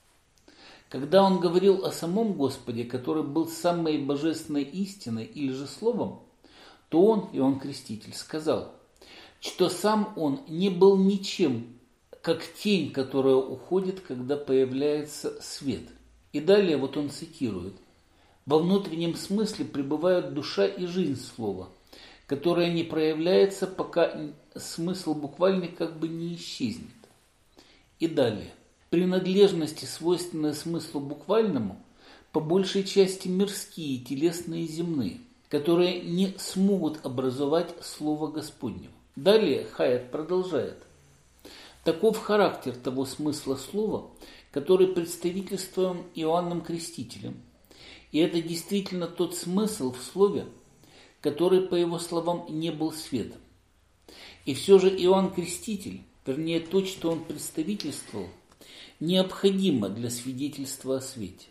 Когда он говорил о самом Господе, который был самой божественной истиной или же словом, то он, Иоанн Креститель, сказал, что сам он не был ничем, как тень, которая уходит, когда появляется свет. И далее вот он цитирует: «Во внутреннем смысле пребывают душа и жизнь слова, которая не проявляется, пока смысл буквальный как бы не исчезнет». И далее: «Принадлежности, свойственные смыслу буквальному, по большей части мирские, телесные и земные, которые не смогут образовать Слово Господнего». Далее Хайет продолжает: «Таков характер того смысла слова, который представительствуем Иоанном Крестителем. И это действительно тот смысл в слове, который, по его словам, не был светом. И все же Иоанн Креститель, вернее то, что он представительствовал, необходимо для свидетельства о свете».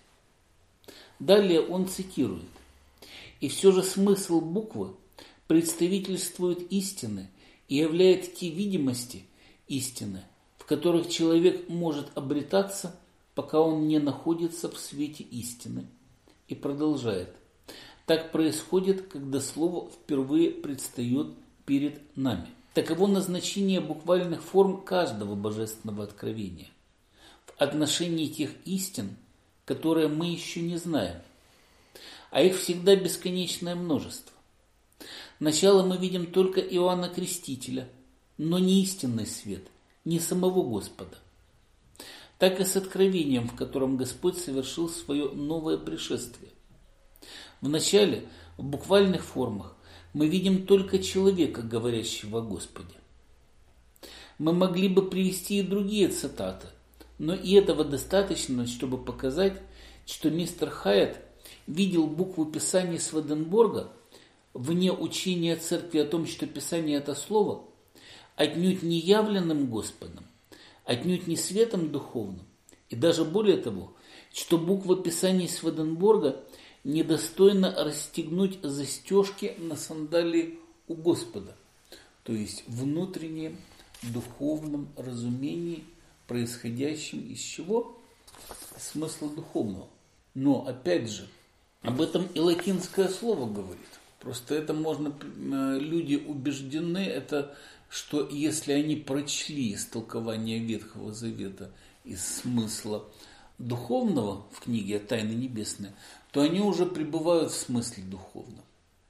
Далее он цитирует: «И все же смысл буквы представительствует истины и являет те видимости истины, в которых человек может обретаться, пока он не находится в свете истины». И продолжает: «Так происходит, когда слово впервые предстает перед нами». Таково назначение буквальных форм каждого божественного откровения в отношении тех истин, которые мы еще не знаем, а их всегда бесконечное множество. Начало мы видим только Иоанна Крестителя, но не истинный свет, не самого Господа. Так и с откровением, в котором Господь совершил свое новое пришествие. Вначале, в буквальных формах, мы видим только человека, говорящего о Господе. Мы могли бы привести и другие цитаты, но и этого достаточно, чтобы показать, что мистер Хайетт видел букву Писания Сведенборга вне учения церкви о том, что Писание – это слово, отнюдь не явленным Господом, отнюдь не светом духовным, и даже более того, что буква Писания Сведенборга недостойна расстегнуть застежки на сандалии у Господа, то есть внутреннем духовном разумении, происходящем из чего? Смысла духовного. Но, опять же, об этом и латинское слово говорит. Просто это можно, люди убеждены, это, что если они прочли истолкование Ветхого Завета из смысла духовного в книге «Тайны небесные», то они уже пребывают в смысле духовном.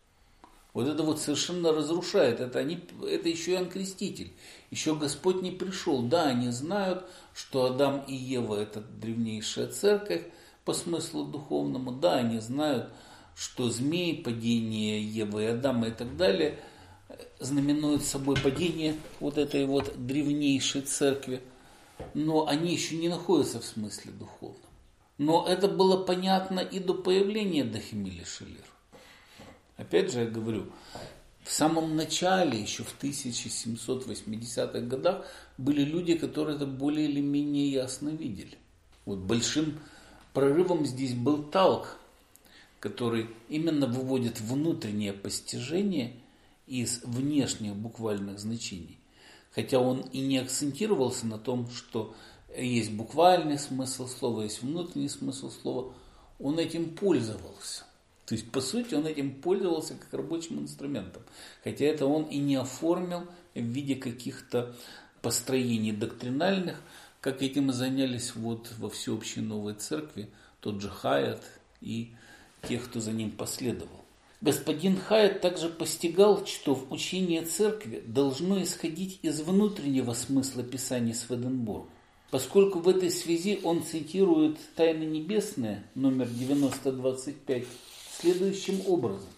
Вот это вот совершенно разрушает. Это, они, это еще Иоанн Креститель. Еще Господь не пришел. Да, они знают, что Адам и Ева – это древнейшая церковь по смыслу духовному. Да, они знают, что змей, падение Евы и Адама и так далее знаменуют собой падение вот этой вот древнейшей церкви. Но они еще не находятся в смысле духовном. Но это было понятно и до появления Дахемили Шеллер. Опять же, я говорю, в самом начале, еще в тысяча семьсот восьмидесятых годах, были люди, которые это более или менее ясно видели. Вот большим прорывом здесь был Талк, который именно выводит внутреннее постижение из внешних буквальных значений. Хотя он и не акцентировался на том, что есть буквальный смысл слова, есть внутренний смысл слова, он этим пользовался. То есть, по сути, он этим пользовался как рабочим инструментом. Хотя это он и не оформил в виде каких-то построений доктринальных, как этим и занялись вот во всеобщей новой церкви тот же Хайетт и тех, кто за ним последовал. Господин Хайетт также постигал, что в учении церкви должно исходить из внутреннего смысла Писания Сведенборга. Поскольку в этой связи он цитирует «Тайны небесные», номер девяносто двадцать пять, следующим образом.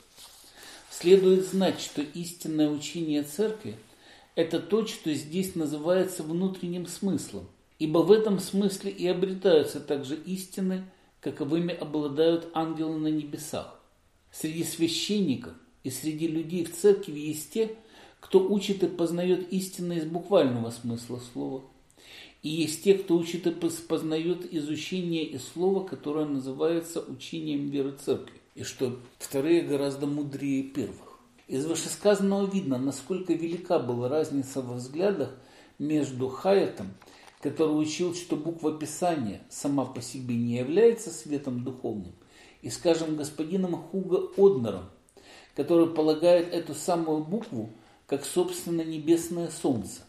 Следует знать, что истинное учение церкви – это то, что здесь называется внутренним смыслом, ибо в этом смысле и обретаются также истины, каковыми обладают ангелы на небесах. Среди священников и среди людей в церкви есть те, кто учит и познает истины из буквального смысла слова, и есть те, кто учит и познает изучение из слова, которое называется учением веры церкви, и что вторые гораздо мудрее первых. Из вышесказанного видно, насколько велика была разница во взглядах между Хайеттом, который учил, что буква Писания сама по себе не является светом духовным, и, скажем, господином Хуго Однером, который полагает эту самую букву как собственно небесное солнце.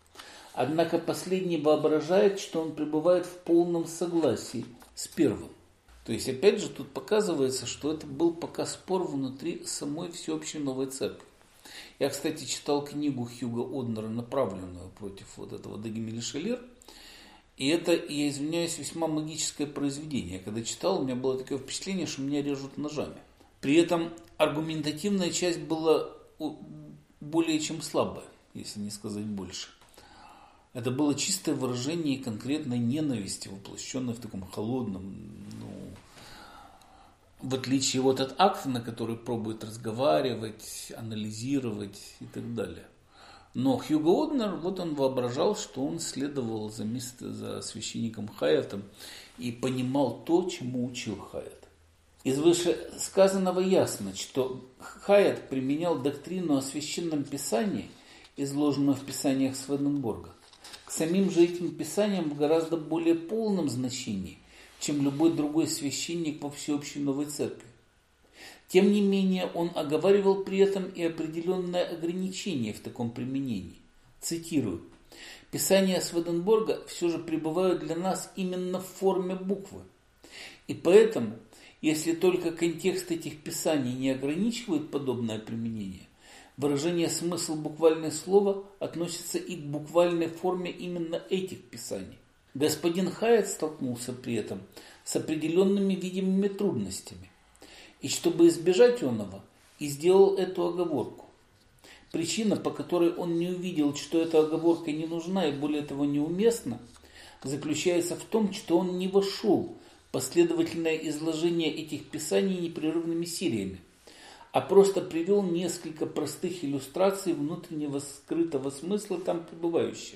Однако последний воображает, что он пребывает в полном согласии с первым. То есть, опять же, тут показывается, что это был пока спор внутри самой всеобщей новой церкви. Я, кстати, читал книгу Хьюго Однера, направленную против вот этого Дахемили Шеллер. И это, я извиняюсь, весьма магическое произведение. Когда читал, у меня было такое впечатление, что меня режут ножами. При этом аргументативная часть была более чем слабая, если не сказать больше. Это было чистое выражение конкретной ненависти, воплощенной в таком холодном, ну, в отличие вот от акта, на который пробует разговаривать, анализировать и так далее. Но Хьюго Однер, вот он воображал, что он следовал за, за священником Хайеттом и понимал то, чему учил Хайетт. Из вышесказанного ясно, что Хайетт применял доктрину о священном писании, изложенную в писаниях Сведенборга, к самим же этим писаниям в гораздо более полном значении, чем любой другой священник во всеобщей новой церкви. Тем не менее, он оговаривал при этом и определенное ограничение в таком применении. Цитирую. «Писания Сведенборга все же пребывают для нас именно в форме буквы. И поэтому, если только контекст этих писаний не ограничивает подобное применение, Выражение «смысл» буквальное слово относится и к буквальной форме именно этих писаний. Господин Хайет столкнулся при этом с определенными видимыми трудностями, и чтобы избежать оного, и сделал эту оговорку. Причина, по которой он не увидел, что эта оговорка не нужна и более того неуместна, заключается в том, что он не вошел в последовательное изложение этих писаний непрерывными сериями, а просто привел несколько простых иллюстраций внутреннего скрытого смысла там пребывающего.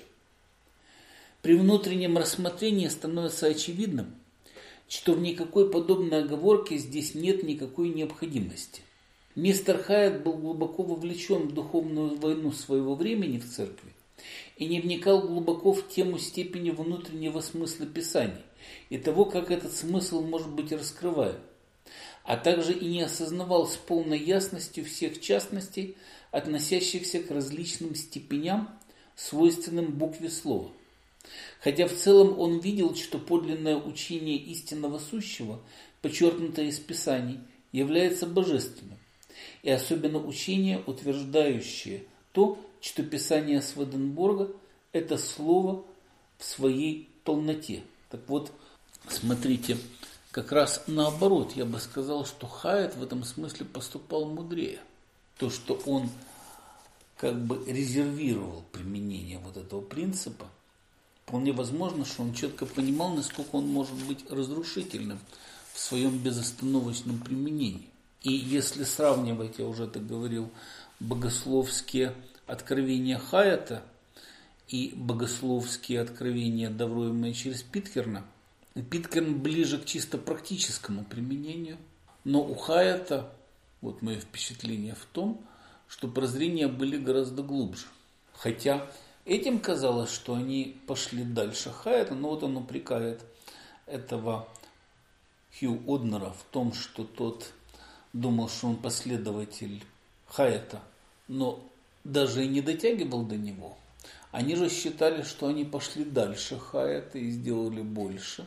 При внутреннем рассмотрении становится очевидным, что в никакой подобной оговорке здесь нет никакой необходимости. Мистер Хайет был глубоко вовлечен в духовную войну своего времени в церкви и не вникал глубоко в тему степени внутреннего смысла Писаний и того, как этот смысл может быть раскрываем, а также и не осознавал с полной ясностью всех частностей, относящихся к различным степеням, свойственным букве слова. Хотя в целом он видел, что подлинное учение истинного сущего, подчеркнутое из Писаний, является божественным, и особенно учение, утверждающее то, что Писание Сведенборга – это слово в своей полноте. Так вот, смотрите, как раз наоборот, я бы сказал, что Хайет в этом смысле поступал мудрее. То, что он как бы резервировал применение вот этого принципа, вполне возможно, что он четко понимал, насколько он может быть разрушительным в своем безостановочном применении. И если сравнивать, я уже это говорил, богословские откровения Хайета и богословские откровения, даваемые через Питкерна, Питкерн ближе к чисто практическому применению, но у Хайета, вот мое впечатление в том, что прозрения были гораздо глубже. Хотя этим казалось, что они пошли дальше Хайета, но вот он упрекает этого Хью Однера в том, что тот думал, что он последователь Хайета, но даже и не дотягивал до него. Они же считали, что они пошли дальше Хайета и сделали больше.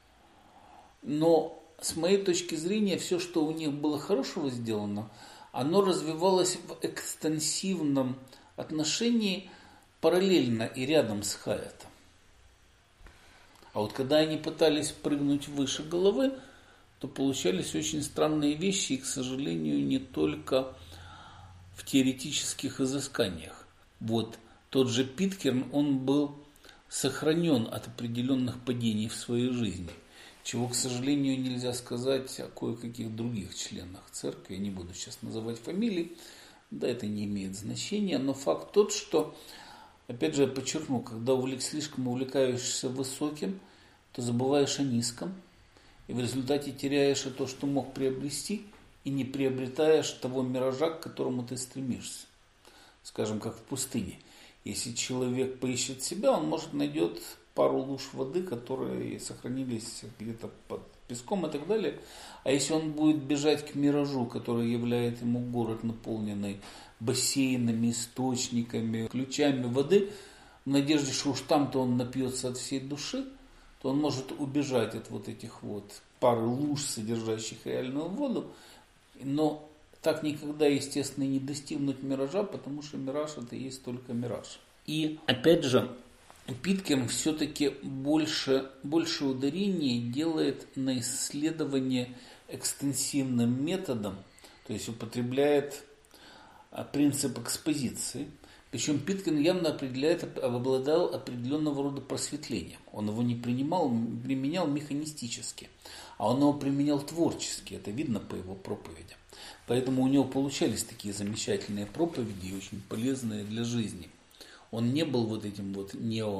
Но с моей точки зрения, все, что у них было хорошего сделано, оно развивалось в экстенсивном отношении параллельно и рядом с Хайетом. А вот когда они пытались прыгнуть выше головы, то получались очень странные вещи, и, к сожалению, не только в теоретических изысканиях. Вот тот же Питкерн, он был сохранен от определенных падений в своей жизни, чего, к сожалению, нельзя сказать о кое-каких других членах церкви. Я не буду сейчас называть фамилии, да, это не имеет значения, но факт тот, что, опять же, я подчеркну, когда увлек, слишком увлекаешься высоким, то забываешь о низком, и в результате теряешь и то, что мог приобрести, и не приобретаешь того миража, к которому ты стремишься. Скажем, как в пустыне. Если человек поищет себя, он, может, найдет пару луж воды, которые сохранились где-то под песком и так далее. А если он будет бежать к миражу, который является ему город, наполненный бассейнами, источниками, ключами воды, в надежде, что уж там-то он напьется от всей души, то он может убежать от вот этих вот пары луж, содержащих реальную воду, но так никогда, естественно, не достигнуть миража, потому что мираж это и есть только мираж. И опять же, Питкерн все-таки больше, больше ударения делает на исследование экстенсивным методом, то есть употребляет принцип экспозиции. Причем Питкерн явно определяет, обладал определенного рода просветлением. Он его не принимал, применял механистически, а он его применял творчески. Это видно по его проповедям. Поэтому у него получались такие замечательные проповеди, очень полезные для жизни. Он не был вот этим вот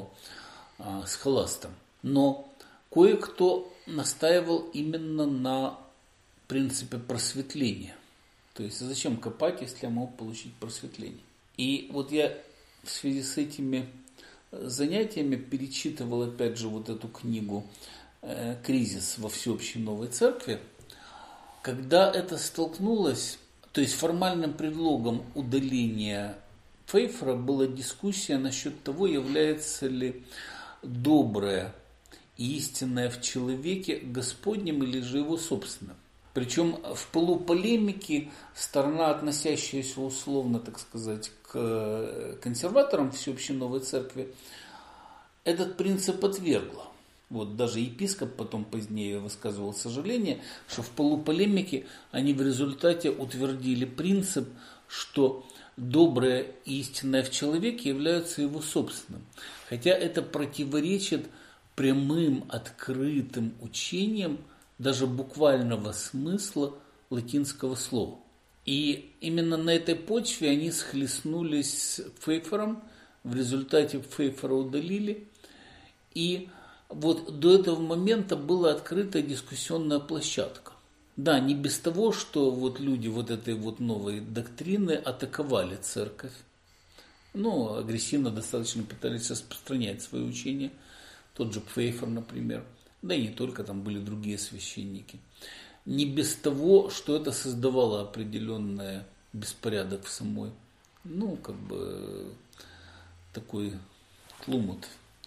неосхоластом. Но кое-кто настаивал именно на принципе просветления. То есть зачем копать, если я могу получить просветление? И вот я в связи с этими занятиями перечитывал опять же вот эту книгу «Кризис во всеобщей новой церкви». Когда это столкнулось, то есть формальным предлогом удаления Пфейфера была дискуссия насчет того, является ли доброе и истинное в человеке Господним или же его собственным. Причем в полуполемике сторона, относящаяся условно, так сказать, к консерваторам всеобщей новой церкви, этот принцип отвергла. Вот даже епископ потом позднее высказывал сожаление, что в полуполемике они в результате утвердили принцип, что доброе и истинное в человеке является его собственным. Хотя это противоречит прямым, открытым учениям даже буквального смысла латинского слова. И именно на этой почве они схлестнулись с Пфейффером, в результате Пфейффера удалили, и вот до этого момента была открытая дискуссионная площадка. Да, не без того, что вот люди вот этой вот новой доктрины атаковали церковь. Ну, агрессивно достаточно пытались распространять свои учения. Тот же Пфейффер, например. Да и не только, там были другие священники. Не без того, что это создавало определенный беспорядок в самой, ну, как бы, такой тлумут.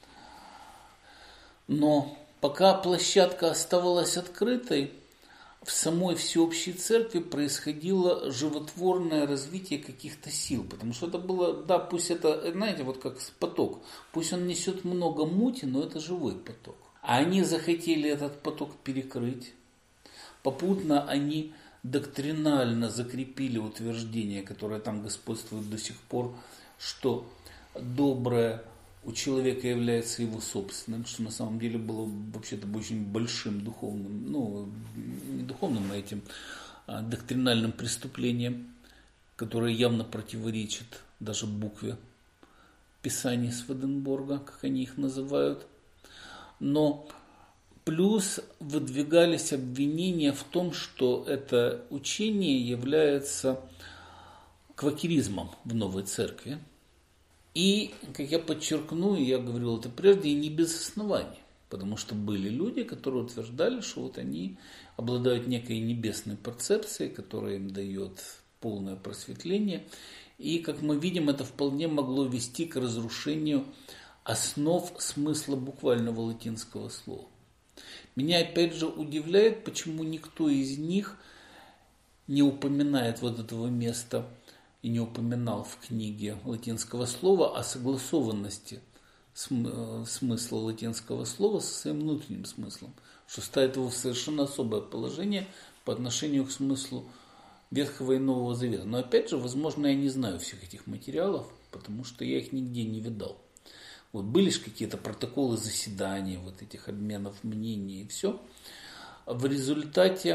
Но пока площадка оставалась открытой, в самой всеобщей церкви происходило животворное развитие каких-то сил. Потому что это было, да, пусть это, знаете, вот как поток. Пусть он несет много мути, но это живой поток. А они захотели этот поток перекрыть. Попутно они доктринально закрепили утверждение, которое там господствует до сих пор, что доброе у человека является его собственным, что на самом деле было вообще-то очень большим духовным, ну, не духовным, а этим а, доктринальным преступлением, которое явно противоречит даже букве Писаний Сведенборга, как они их называют. Но плюс выдвигались обвинения в том, что это учение является квакеризмом в новой церкви. И, как я подчеркну, я говорил это прежде, и не без оснований. Потому что были люди, которые утверждали, что вот они обладают некой небесной перцепцией, которая им дает полное просветление. И, как мы видим, это вполне могло вести к разрушению основ смысла буквального латинского слова. Меня опять же удивляет, почему никто из них не упоминает вот этого места и не упоминал в книге латинского слова о согласованности смысла латинского слова со своим внутренним смыслом, что ставит его в совершенно особое положение по отношению к смыслу Ветхого и Нового Завета. Но опять же, возможно, я не знаю всех этих материалов, потому что я их нигде не видал. Вот были же какие-то протоколы заседаний, вот этих обменов мнений и все. В результате,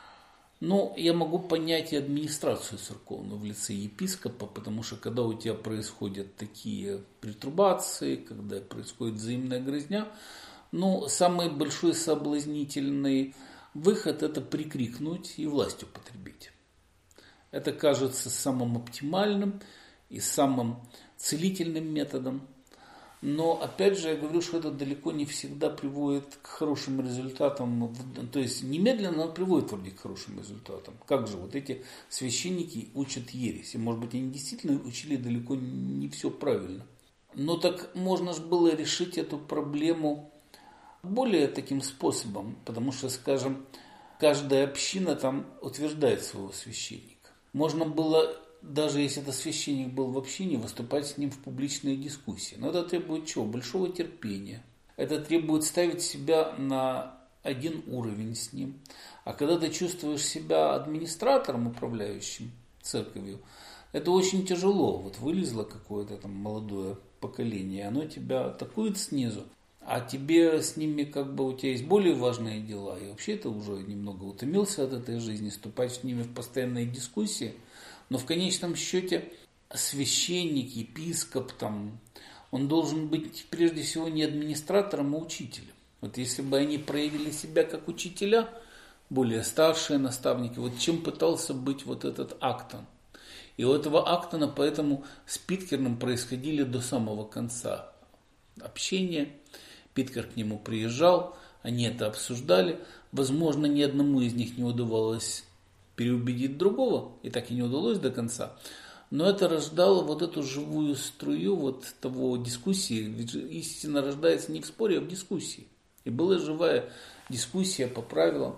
ну, я могу понять и администрацию церковную в лице епископа, потому что когда у тебя происходят такие перетрубации, когда происходит взаимная грызня, ну, самый большой соблазнительный выход – это прикрикнуть и власть употребить. Это кажется самым оптимальным и самым целительным методом. Но, опять же, я говорю, что это далеко не всегда приводит к хорошим результатам. То есть, немедленно оно приводит вроде к хорошим результатам. Как же вот эти священники учат ересь? И, может быть, они действительно учили далеко не все правильно. Но так можно же было решить эту проблему более таким способом. Потому что, скажем, каждая община там утверждает своего священника. Можно было, даже если это священник был в общине, выступать с ним в публичные дискуссии. Но это требует чего? Большого терпения. Это требует ставить себя на один уровень с ним. А когда ты чувствуешь себя администратором, управляющим церковью, это очень тяжело. Вот вылезло какое-то там молодое поколение, оно тебя атакует снизу. А тебе с ними, как бы, у тебя есть более важные дела. И вообще ты уже немного утомился от этой жизни, вступать с ними в постоянные дискуссии. Но в конечном счете священник, епископ, там, он должен быть прежде всего не администратором, а учителем. Вот если бы они проявили себя как учителя, более старшие наставники, вот чем пытался быть вот этот Актон. И у этого Актона поэтому с Питкерном происходили до самого конца общения. Питкер к нему приезжал, они это обсуждали. Возможно, ни одному из них не удавалось переубедить другого, и так и не удалось до конца. Но это рождало вот эту живую струю вот того дискуссии. Ведь истина рождается не в споре, а в дискуссии. И была живая дискуссия по правилам.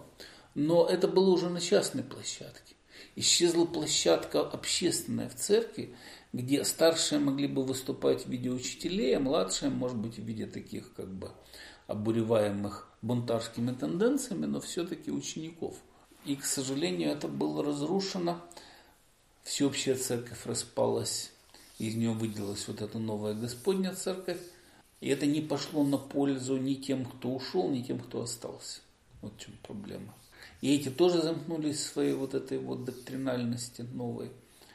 Но это было уже на частной площадке. Исчезла площадка общественная в церкви, где старшие могли бы выступать в виде учителей, а младшие, может быть, в виде таких как бы обуреваемых бунтарскими тенденциями, но все-таки учеников. И, к сожалению, это было разрушено. Всеобщая церковь распалась, из нее выделилась вот эта новая Господня церковь. И это не пошло на пользу ни тем, кто ушел, ни тем, кто остался. Вот в чем проблема. И эти тоже замкнулись в своей вот этой вот доктринальности новой,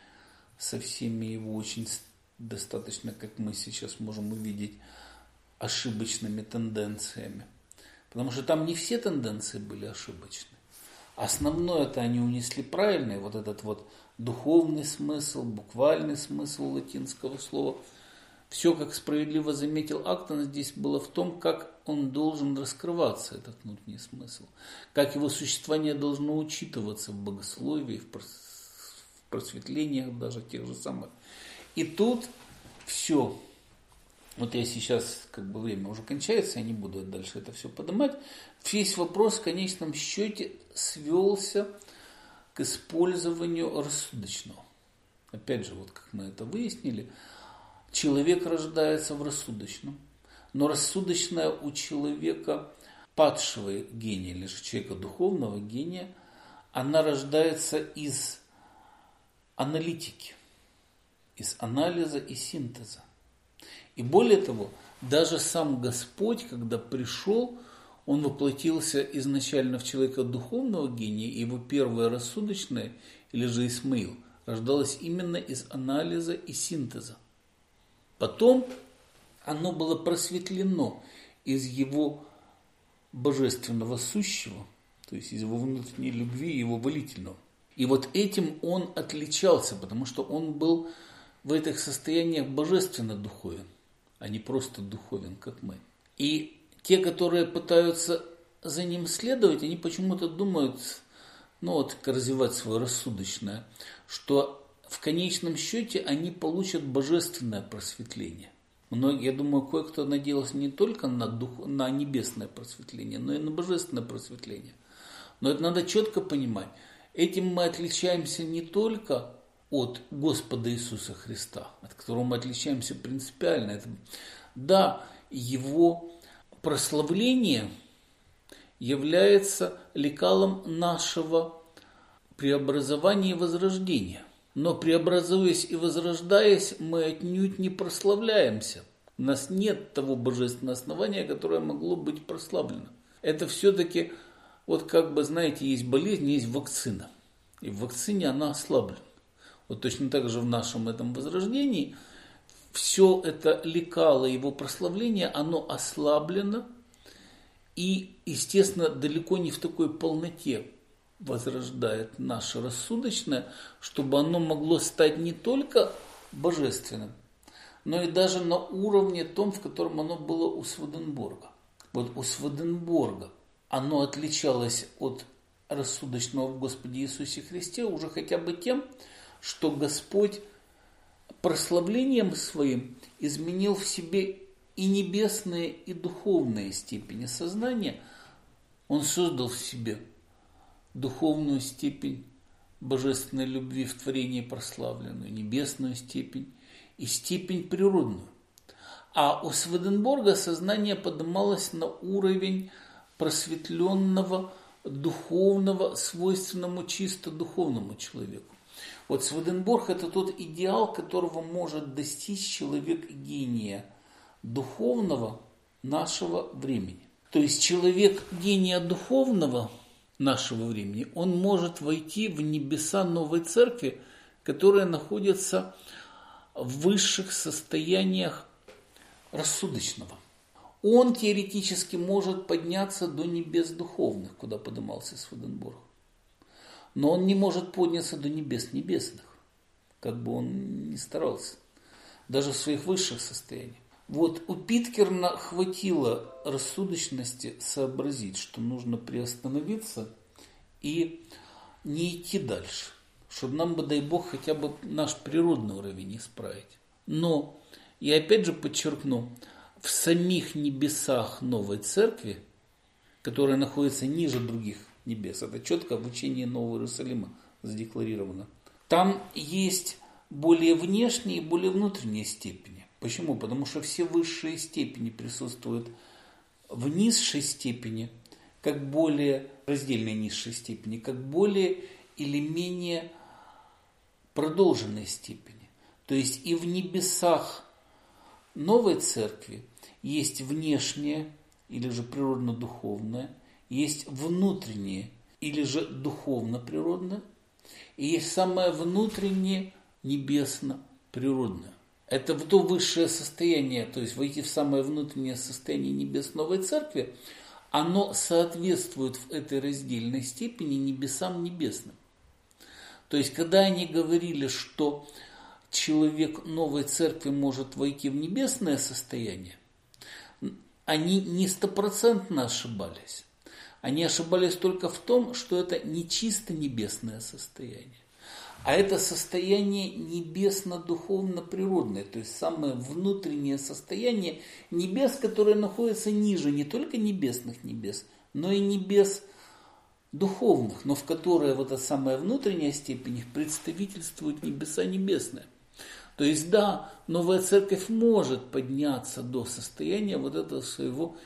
со всеми его очень достаточно, как мы сейчас можем увидеть, ошибочными тенденциями. Потому что там не все тенденции были ошибочны. Основное-то они унесли правильный, вот этот вот духовный смысл, буквальный смысл латинского слова. Все, как справедливо заметил Актон, здесь было в том, как он должен раскрываться, этот внутренний смысл. Как его существование должно учитываться в богословии, в просветлениях даже тех же самых. И тут все. Вот я сейчас, как бы время уже кончается, я не буду дальше это все поднимать. Весь вопрос в конечном счете свелся к использованию рассудочного. Опять же, вот как мы это выяснили, человек рождается в рассудочном, но рассудочное у человека падшего гения, или же человека духовного гения, она рождается из аналитики, из анализа и синтеза. И более того, даже сам Господь, когда пришел, он воплотился изначально в человека духовного гения, и его первое рассудочное, или же Исмаил, рождалось именно из анализа и синтеза. Потом оно было просветлено из его божественного сущего, то есть из его внутренней любви и его волительного. И вот этим он отличался, потому что он был в этих состояниях божественно духовен, а не просто духовен, как мы. И те, которые пытаются за ним следовать, они почему-то думают, ну вот, развивать свое рассудочное, что в конечном счете они получат божественное просветление. Многие, я думаю, кое-кто надеялся не только на, дух, на небесное просветление, но и на божественное просветление. Но это надо четко понимать. Этим мы отличаемся не только от Господа Иисуса Христа, от которого мы отличаемся принципиально. Это, да, его прославление является лекалом нашего преобразования и возрождения. Но преобразуясь и возрождаясь, мы отнюдь не прославляемся. У нас нет того божественного основания, которое могло быть прославлено. Это все-таки, вот как бы, знаете, есть болезнь, есть вакцина. И в вакцине она ослаблена. Вот точно так же в нашем этом возрождении все это лекало его прославления, оно ослаблено. И, естественно, далеко не в такой полноте возрождает наше рассудочное, чтобы оно могло стать не только божественным, но и даже на уровне том, в котором оно было у Сведенборга. Вот у Сведенборга оно отличалось от рассудочного в Господе Иисусе Христе уже хотя бы тем, что Господь прославлением своим изменил в себе и небесные, и духовные степени сознания. Он создал в себе духовную степень божественной любви в творении прославленную, небесную степень и степень природную. А у Сведенборга сознание поднималось на уровень просветленного, духовного, свойственному чисто духовному человеку. Вот Сведенборг – это тот идеал, которого может достичь человек гения духовного нашего времени. То есть человек гения духовного нашего времени, он может войти в небеса новой церкви, которая находится в высших состояниях рассудочного. Он теоретически может подняться до небес духовных, куда поднимался Сведенборг. Но он не может подняться до небес небесных, как бы он ни старался, даже в своих высших состояниях. Вот у Питкерна хватило рассудочности сообразить, что нужно приостановиться и не идти дальше, чтобы нам бы, дай Бог, хотя бы наш природный уровень исправить. Но, я опять же подчеркну, в самих небесах новой церкви, которая находится ниже других небес. Это четко в учении Нового Иерусалима задекларировано. Там есть более внешние и более внутренние степени. Почему? Потому что все высшие степени присутствуют в низшей степени, как более раздельной низшей степени, как более или менее продолженной степени. То есть и в небесах новой церкви есть внешнее или же природно-духовное, есть внутреннее или же духовно-природное, и есть самое внутреннее небесно-природное. Это в то высшее состояние, то есть войти в самое внутреннее состояние небес новой церкви, оно соответствует в этой раздельной степени небесам небесным. То есть, когда они говорили, что человек новой церкви может войти в небесное состояние, они не стопроцентно ошибались. Они ошибались только в том, что это не чисто небесное состояние, а это состояние небесно-духовно-природное, то есть самое внутреннее состояние небес, которое находится ниже не только небесных небес, но и небес духовных, но в которое вот эта самая внутренняя степень их представительствует небеса небесные. То есть да, новая церковь может подняться до состояния вот этого своего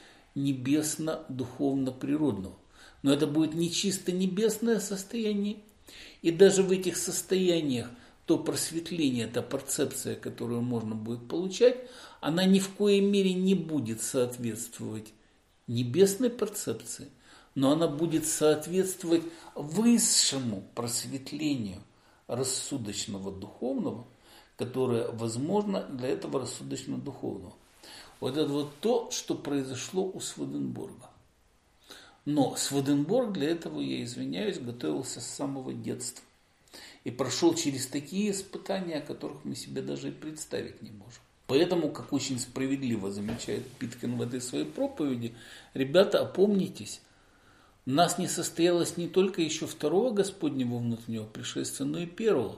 небесно-духовно-природного. Но это будет не чисто небесное состояние. И даже в этих состояниях то просветление, та перцепция, которую можно будет получать, она ни в коей мере не будет соответствовать небесной перцепции, но она будет соответствовать высшему просветлению рассудочного духовного, которое возможно для этого рассудочного духовного. Вот это вот то, что произошло у Сведенборга. Но Сведенборг для этого, я извиняюсь, готовился с самого детства. И прошел через такие испытания, о которых мы себе даже и представить не можем. Поэтому, как очень справедливо замечает Питкин в этой своей проповеди, ребята, опомнитесь, у нас не состоялось не только еще второго Господнего внутреннего пришествия, но и первого.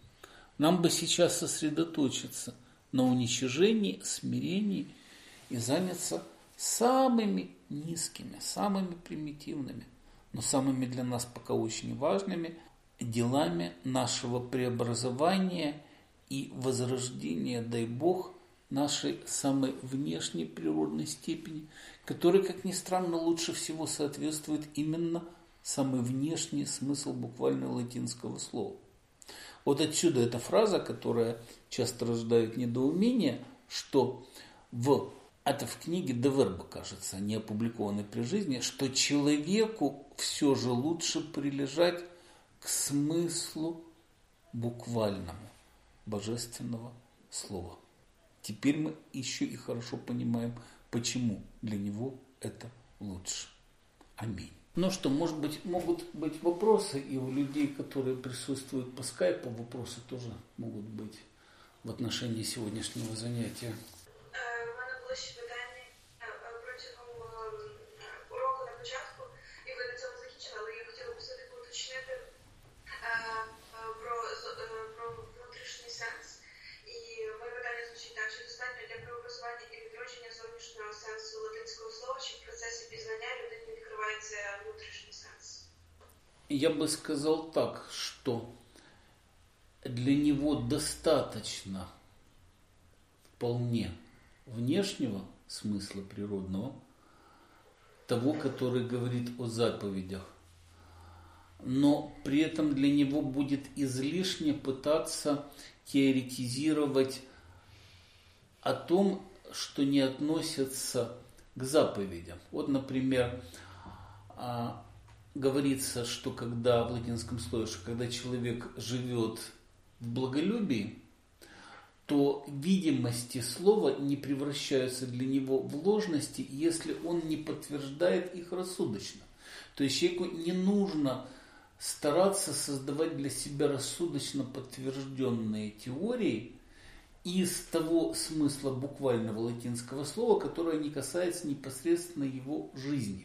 Нам бы сейчас сосредоточиться на уничижении, смирении и заняться самыми низкими, самыми примитивными, но самыми для нас пока очень важными делами нашего преобразования и возрождения, дай Бог, нашей самой внешней природной степени, которая, как ни странно, лучше всего соответствует именно самый внешний смысл буквально латинского слова. Вот отсюда эта фраза, которая часто рождает недоумение, что в, это в книге Де Вербо, кажется, не опубликованной при жизни, что человеку все же лучше прилежать к смыслу буквальному божественного слова. Теперь мы еще и хорошо понимаем, почему для него это лучше. Аминь. Ну что, может быть, могут быть вопросы, и у людей, которые присутствуют по скайпу, вопросы тоже могут быть в отношении сегодняшнього заняття. У мене було ще питання протягом уроку на початку, і ви на цьому закінчили, але я хотіла б все-таки уточнити про, про внутрішній сенс. І моє питання звучить так, чи достатньо для преобразування і відродження зовнішнього сенсу латинського слова, чи в процесі пізнання людині відкривається внутрішній сенс? Я бы сказал так, что для него достаточно вполне внешнего смысла природного, того, который говорит о заповедях, но при этом для него будет излишне пытаться теоретизировать о том, что не относится к заповедям. Вот, например, говорится, что когда в латинском слове, что когда человек живет в благолюбии, то видимости слова не превращаются для него в ложности, если он не подтверждает их рассудочно. То есть человеку не нужно стараться создавать для себя рассудочно подтвержденные теории из того смысла буквального латинского слова, которое не касается непосредственно его жизни.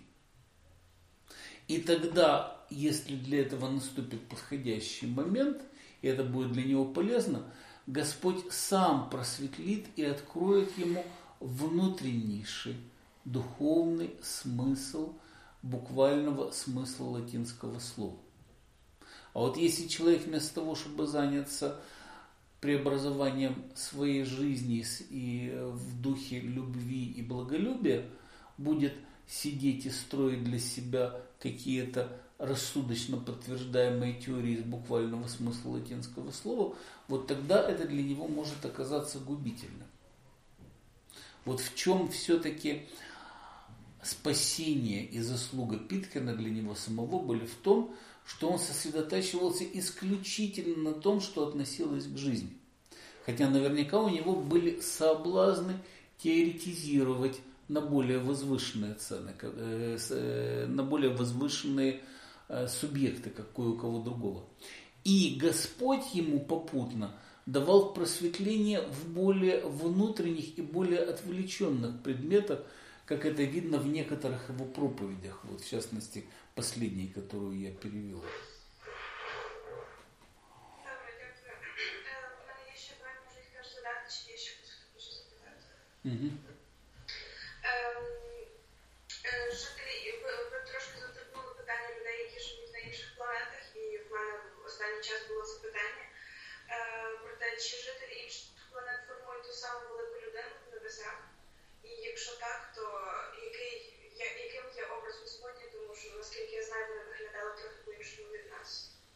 И тогда, если для этого наступит подходящий момент, и это будет для него полезно, Господь сам просветлит и откроет ему внутреннейший духовный смысл буквального смысла латинского слова. А вот если человек вместо того, чтобы заняться преобразованием своей жизни и в духе любви и благолюбия, будет сидеть и строить для себя какие-то рассудочно подтверждаемые теории из буквального смысла латинского слова, вот тогда это для него может оказаться губительным. Вот в чем все-таки спасение и заслуга Питкина для него самого были в том, что он сосредотачивался исключительно на том, что относилось к жизни. Хотя наверняка у него были соблазны теоретизировать на более возвышенные цены, на более возвышенные субъекты, как кое у кого другого. И Господь ему попутно давал просветление в более внутренних и более отвлеченных предметах, как это видно в некоторых его проповедях, вот в частности, последней, которую я перевел. Угу. Жителі, ви трошки заторкнули питання людей, які живуть на інших планетах, і в мене в останній час було запитання про те, чи жителі інших планет формують ту саму велику людину в небесах, і якщо так, то який, яким є образ Господній, тому що, наскільки я знаю, вони виглядали трохи по-іншому від нас.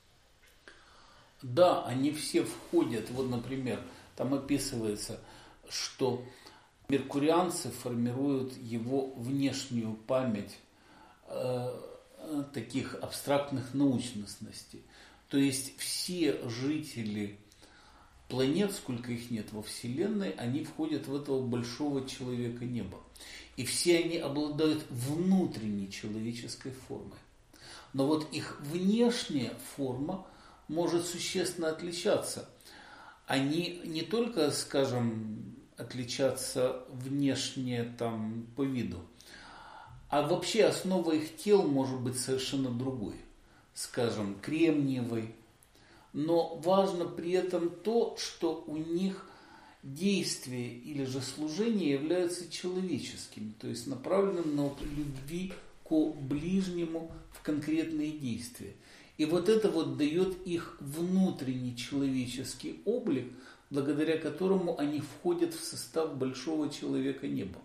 Да, они все входят, вот, например, там описывается, что меркурианцы формируют его внешнюю память э, таких абстрактных научностей. То есть все жители планет, сколько их нет во Вселенной, они входят в этого большого человека неба. И все они обладают внутренней человеческой формой. Но вот их внешняя форма может существенно отличаться. Они не только, скажем, отличаться внешне там, по виду. А вообще основа их тел может быть совершенно другой. Скажем, кремниевой. Но важно при этом то, что у них действие или же служение являются человеческими. То есть направленным на любви к ближнему в конкретные действия. И вот это вот дает их внутренний человеческий облик, благодаря которому они входят в состав большого человека неба.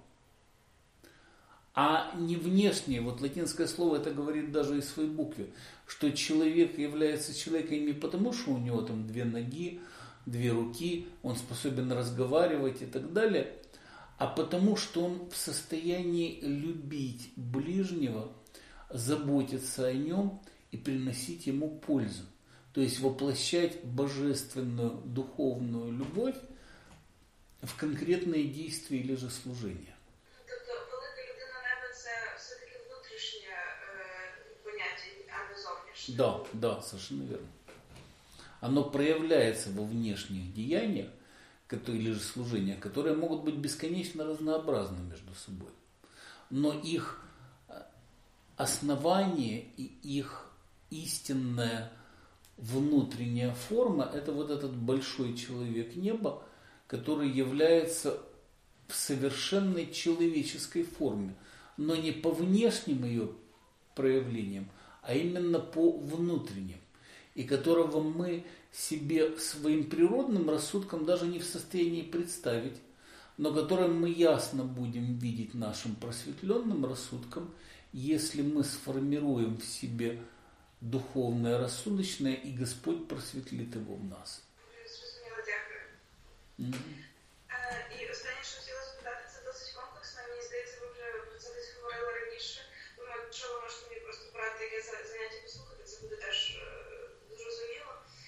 А не внешнее, вот латинское слово это говорит даже и в своей букве, что человек является человеком не потому, что у него там две ноги, две руки, он способен разговаривать и так далее, а потому, что он в состоянии любить ближнего, заботиться о нем и приносить ему пользу. То есть воплощать божественную духовную любовь в конкретные действия или же служения. Тобто велика людина неба це все-таки внутрішнє поняття, а не зовнішнє. Да, да, совершенно верно. Оно проявляется во внешних деяниях или же служениях, которые могут быть бесконечно разнообразны между собой. Но их основание и их истинная внутренняя форма – это вот этот большой человек неба, который является в совершенной человеческой форме, но не по внешним ее проявлениям, а именно по внутренним, и которого мы себе своим природным рассудком даже не в состоянии представить, но которым мы ясно будем видеть нашим просветленным рассудком, если мы сформируем в себе духовное, рассудочное, и Господь просветлит его в нас. Зрозуміло, дякую. Mm-hmm. І останнє, що хотіла запитати, це досить комплексно. Мені здається, ви вже про це десь говорили раніше. Думаю, якщо ви можете мені просто брати яке заняття послухати, це буде теж зрозуміло.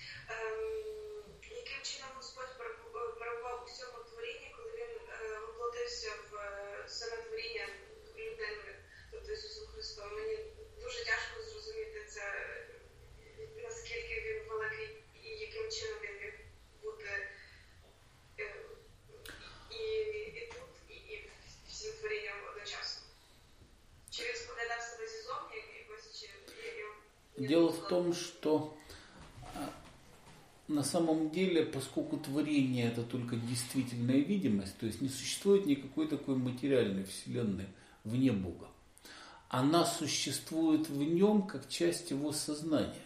Яким чином Господь перебував у всьому творінні, коли Він воплотився в саме творіння людиною, тобто Ісусом Христом? Мені дуже тяжко зрозуміти це, наскільки він великий і яким чином він міг бути і, і тут, і, і всім творінням одночасно. Чи він споглядав себе ззовні якось, чи... Дело в том, что на самом деле, поскольку творение это только действительная видимость, то есть не существует никакой такой материальной вселенной вне Бога. она существует в нем как часть его сознания.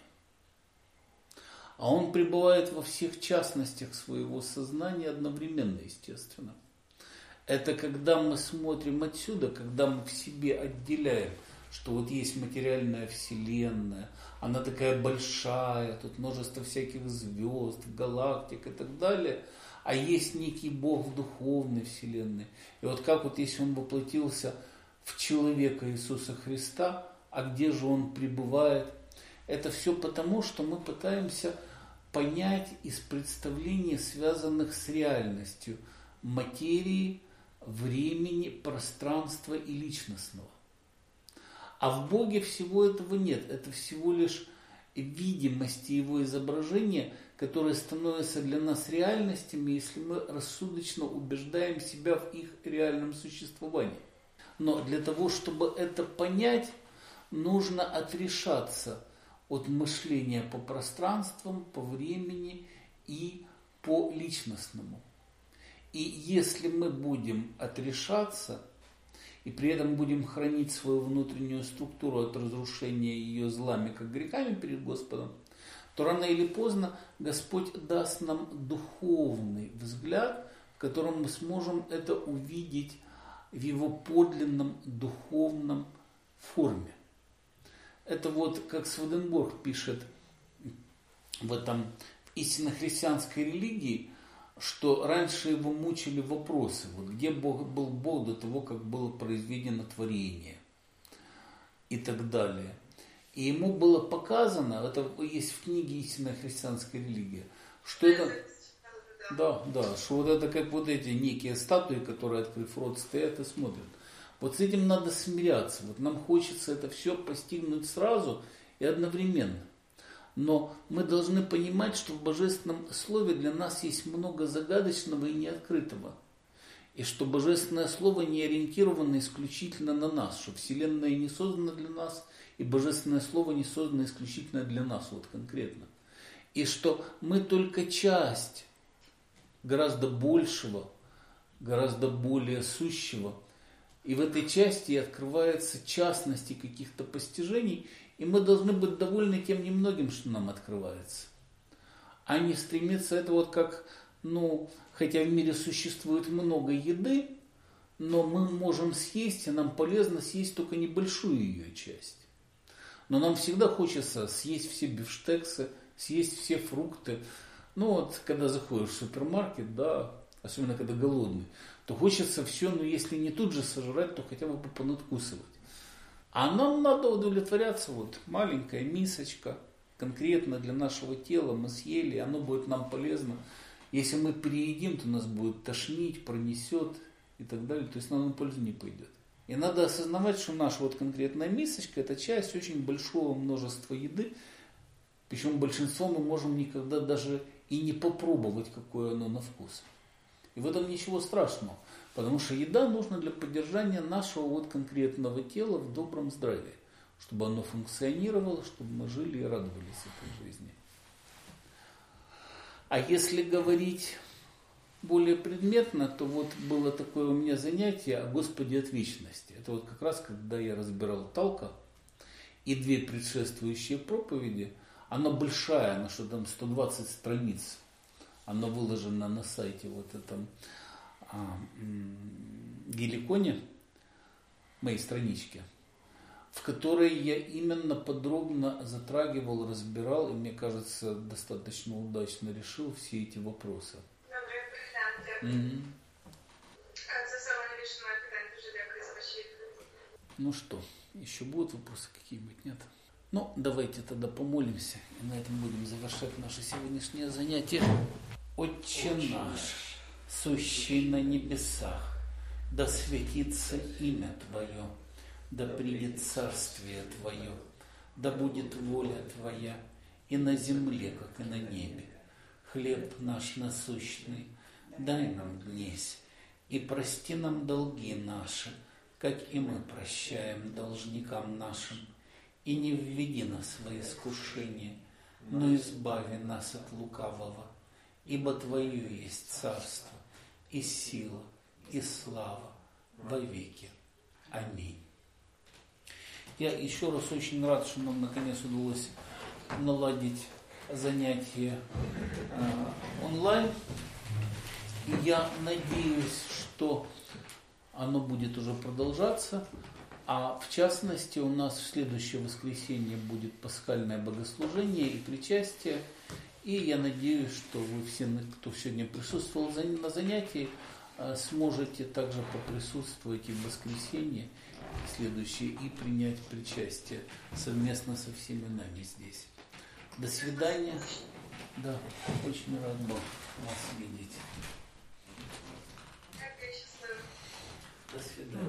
А он пребывает во всех частностях своего сознания одновременно, естественно. Это когда мы смотрим отсюда, когда мы в себе отделяем, что вот есть материальная вселенная, она такая большая, тут множество всяких звезд, галактик и так далее, а есть некий Бог в духовной вселенной. И вот как вот если он воплотился в человека Иисуса Христа, а где же он пребывает? Это все потому, что мы пытаемся понять из представлений, связанных с реальностью материи, времени, пространства и личностного. А в Боге всего этого нет. Это всего лишь видимости его изображения, которые становятся для нас реальностями, если мы рассудочно убеждаем себя в их реальном существовании. Но для того, чтобы это понять, нужно отрешаться от мышления по пространствам, по времени и по личностному. И если мы будем отрешаться, и при этом будем хранить свою внутреннюю структуру от разрушения ее злами, как грехами перед Господом, то рано или поздно Господь даст нам духовный взгляд, в котором мы сможем это увидеть в его подлинном духовном форме. Это вот как Сведенборг пишет в этом истинно христианской религии, что раньше его мучили вопросы, вот где Бог, был Бог до того, как было произведено творение и так далее. И ему было показано, это есть в книге «Истинная христианская религия», что это, да, да, что вот это как вот эти некие статуи, которые, открыв рот, стоят и смотрят. Вот с этим надо смиряться. Вот нам хочется это все постигнуть сразу и одновременно. Но мы должны понимать, что в Божественном Слове для нас есть много загадочного и неоткрытого. И что Божественное Слово не ориентировано исключительно на нас, что Вселенная не создана для нас, и Божественное Слово не создано исключительно для нас, вот конкретно. И что мы только часть гораздо большего, гораздо более сущего. И в этой части открывается частности каких-то постижений, и мы должны быть довольны тем немногим, что нам открывается. А не стремиться, это вот как, ну, хотя в мире существует много еды, но мы можем съесть, и нам полезно съесть только небольшую ее часть. Но нам всегда хочется съесть все бифштексы, съесть все фрукты. Ну вот, когда заходишь в супермаркет, да, особенно когда голодный, то хочется все, но если не тут же сожрать, то хотя бы понадкусывать. А нам надо удовлетворяться, вот маленькая мисочка, конкретно для нашего тела мы съели, оно будет нам полезно. Если мы переедим, то нас будет тошнить, пронесет и так далее, то есть нам на пользу не пойдет. И надо осознавать, что наша вот конкретная мисочка – это часть очень большого множества еды, причем большинство мы можем никогда даже и не попробовать, какое оно на вкус. И в этом ничего страшного, потому что еда нужна для поддержания нашего вот конкретного тела в добром здравии, чтобы оно функционировало, чтобы мы жили и радовались этой жизни. А если говорить более предметно, то вот было такое у меня занятие о Господе от вечности. Это вот как раз когда я разбирал Талка и две предшествующие проповеди. Она большая, она что там сто двадцать страниц. Она выложена на сайте вот этом а, Геликоне, моей страничке, в которой я именно подробно затрагивал, разбирал и, мне кажется, достаточно удачно решил все эти вопросы. Mm-hmm. Ну что, еще будут вопросы какие-нибудь, нет? Ну, давайте тогда помолимся, и на этом будем завершать наше сегодняшнее занятие. Отче наш, сущий на небесах, да светится имя Твое, да придет царствие Твое, да будет воля Твоя и на земле, как и на небе. Хлеб наш насущный дай нам днесь, и прости нам долги наши, как и мы прощаем должникам нашим. И не введи нас во искушение, но избави нас от лукавого, ибо Твое есть царство, и сила, и слава во веки. Аминь. Я еще раз очень рад, что нам наконец удалось наладить занятия э, онлайн. И я надеюсь, что оно будет уже продолжаться. А в частности, у нас в следующее воскресенье будет пасхальное богослужение и причастие. И я надеюсь, что вы все, кто сегодня присутствовал на занятии, сможете также поприсутствовать и в воскресенье следующее и принять причастие совместно со всеми нами здесь. До свидания. Да, очень рад был вас видеть. До свидания.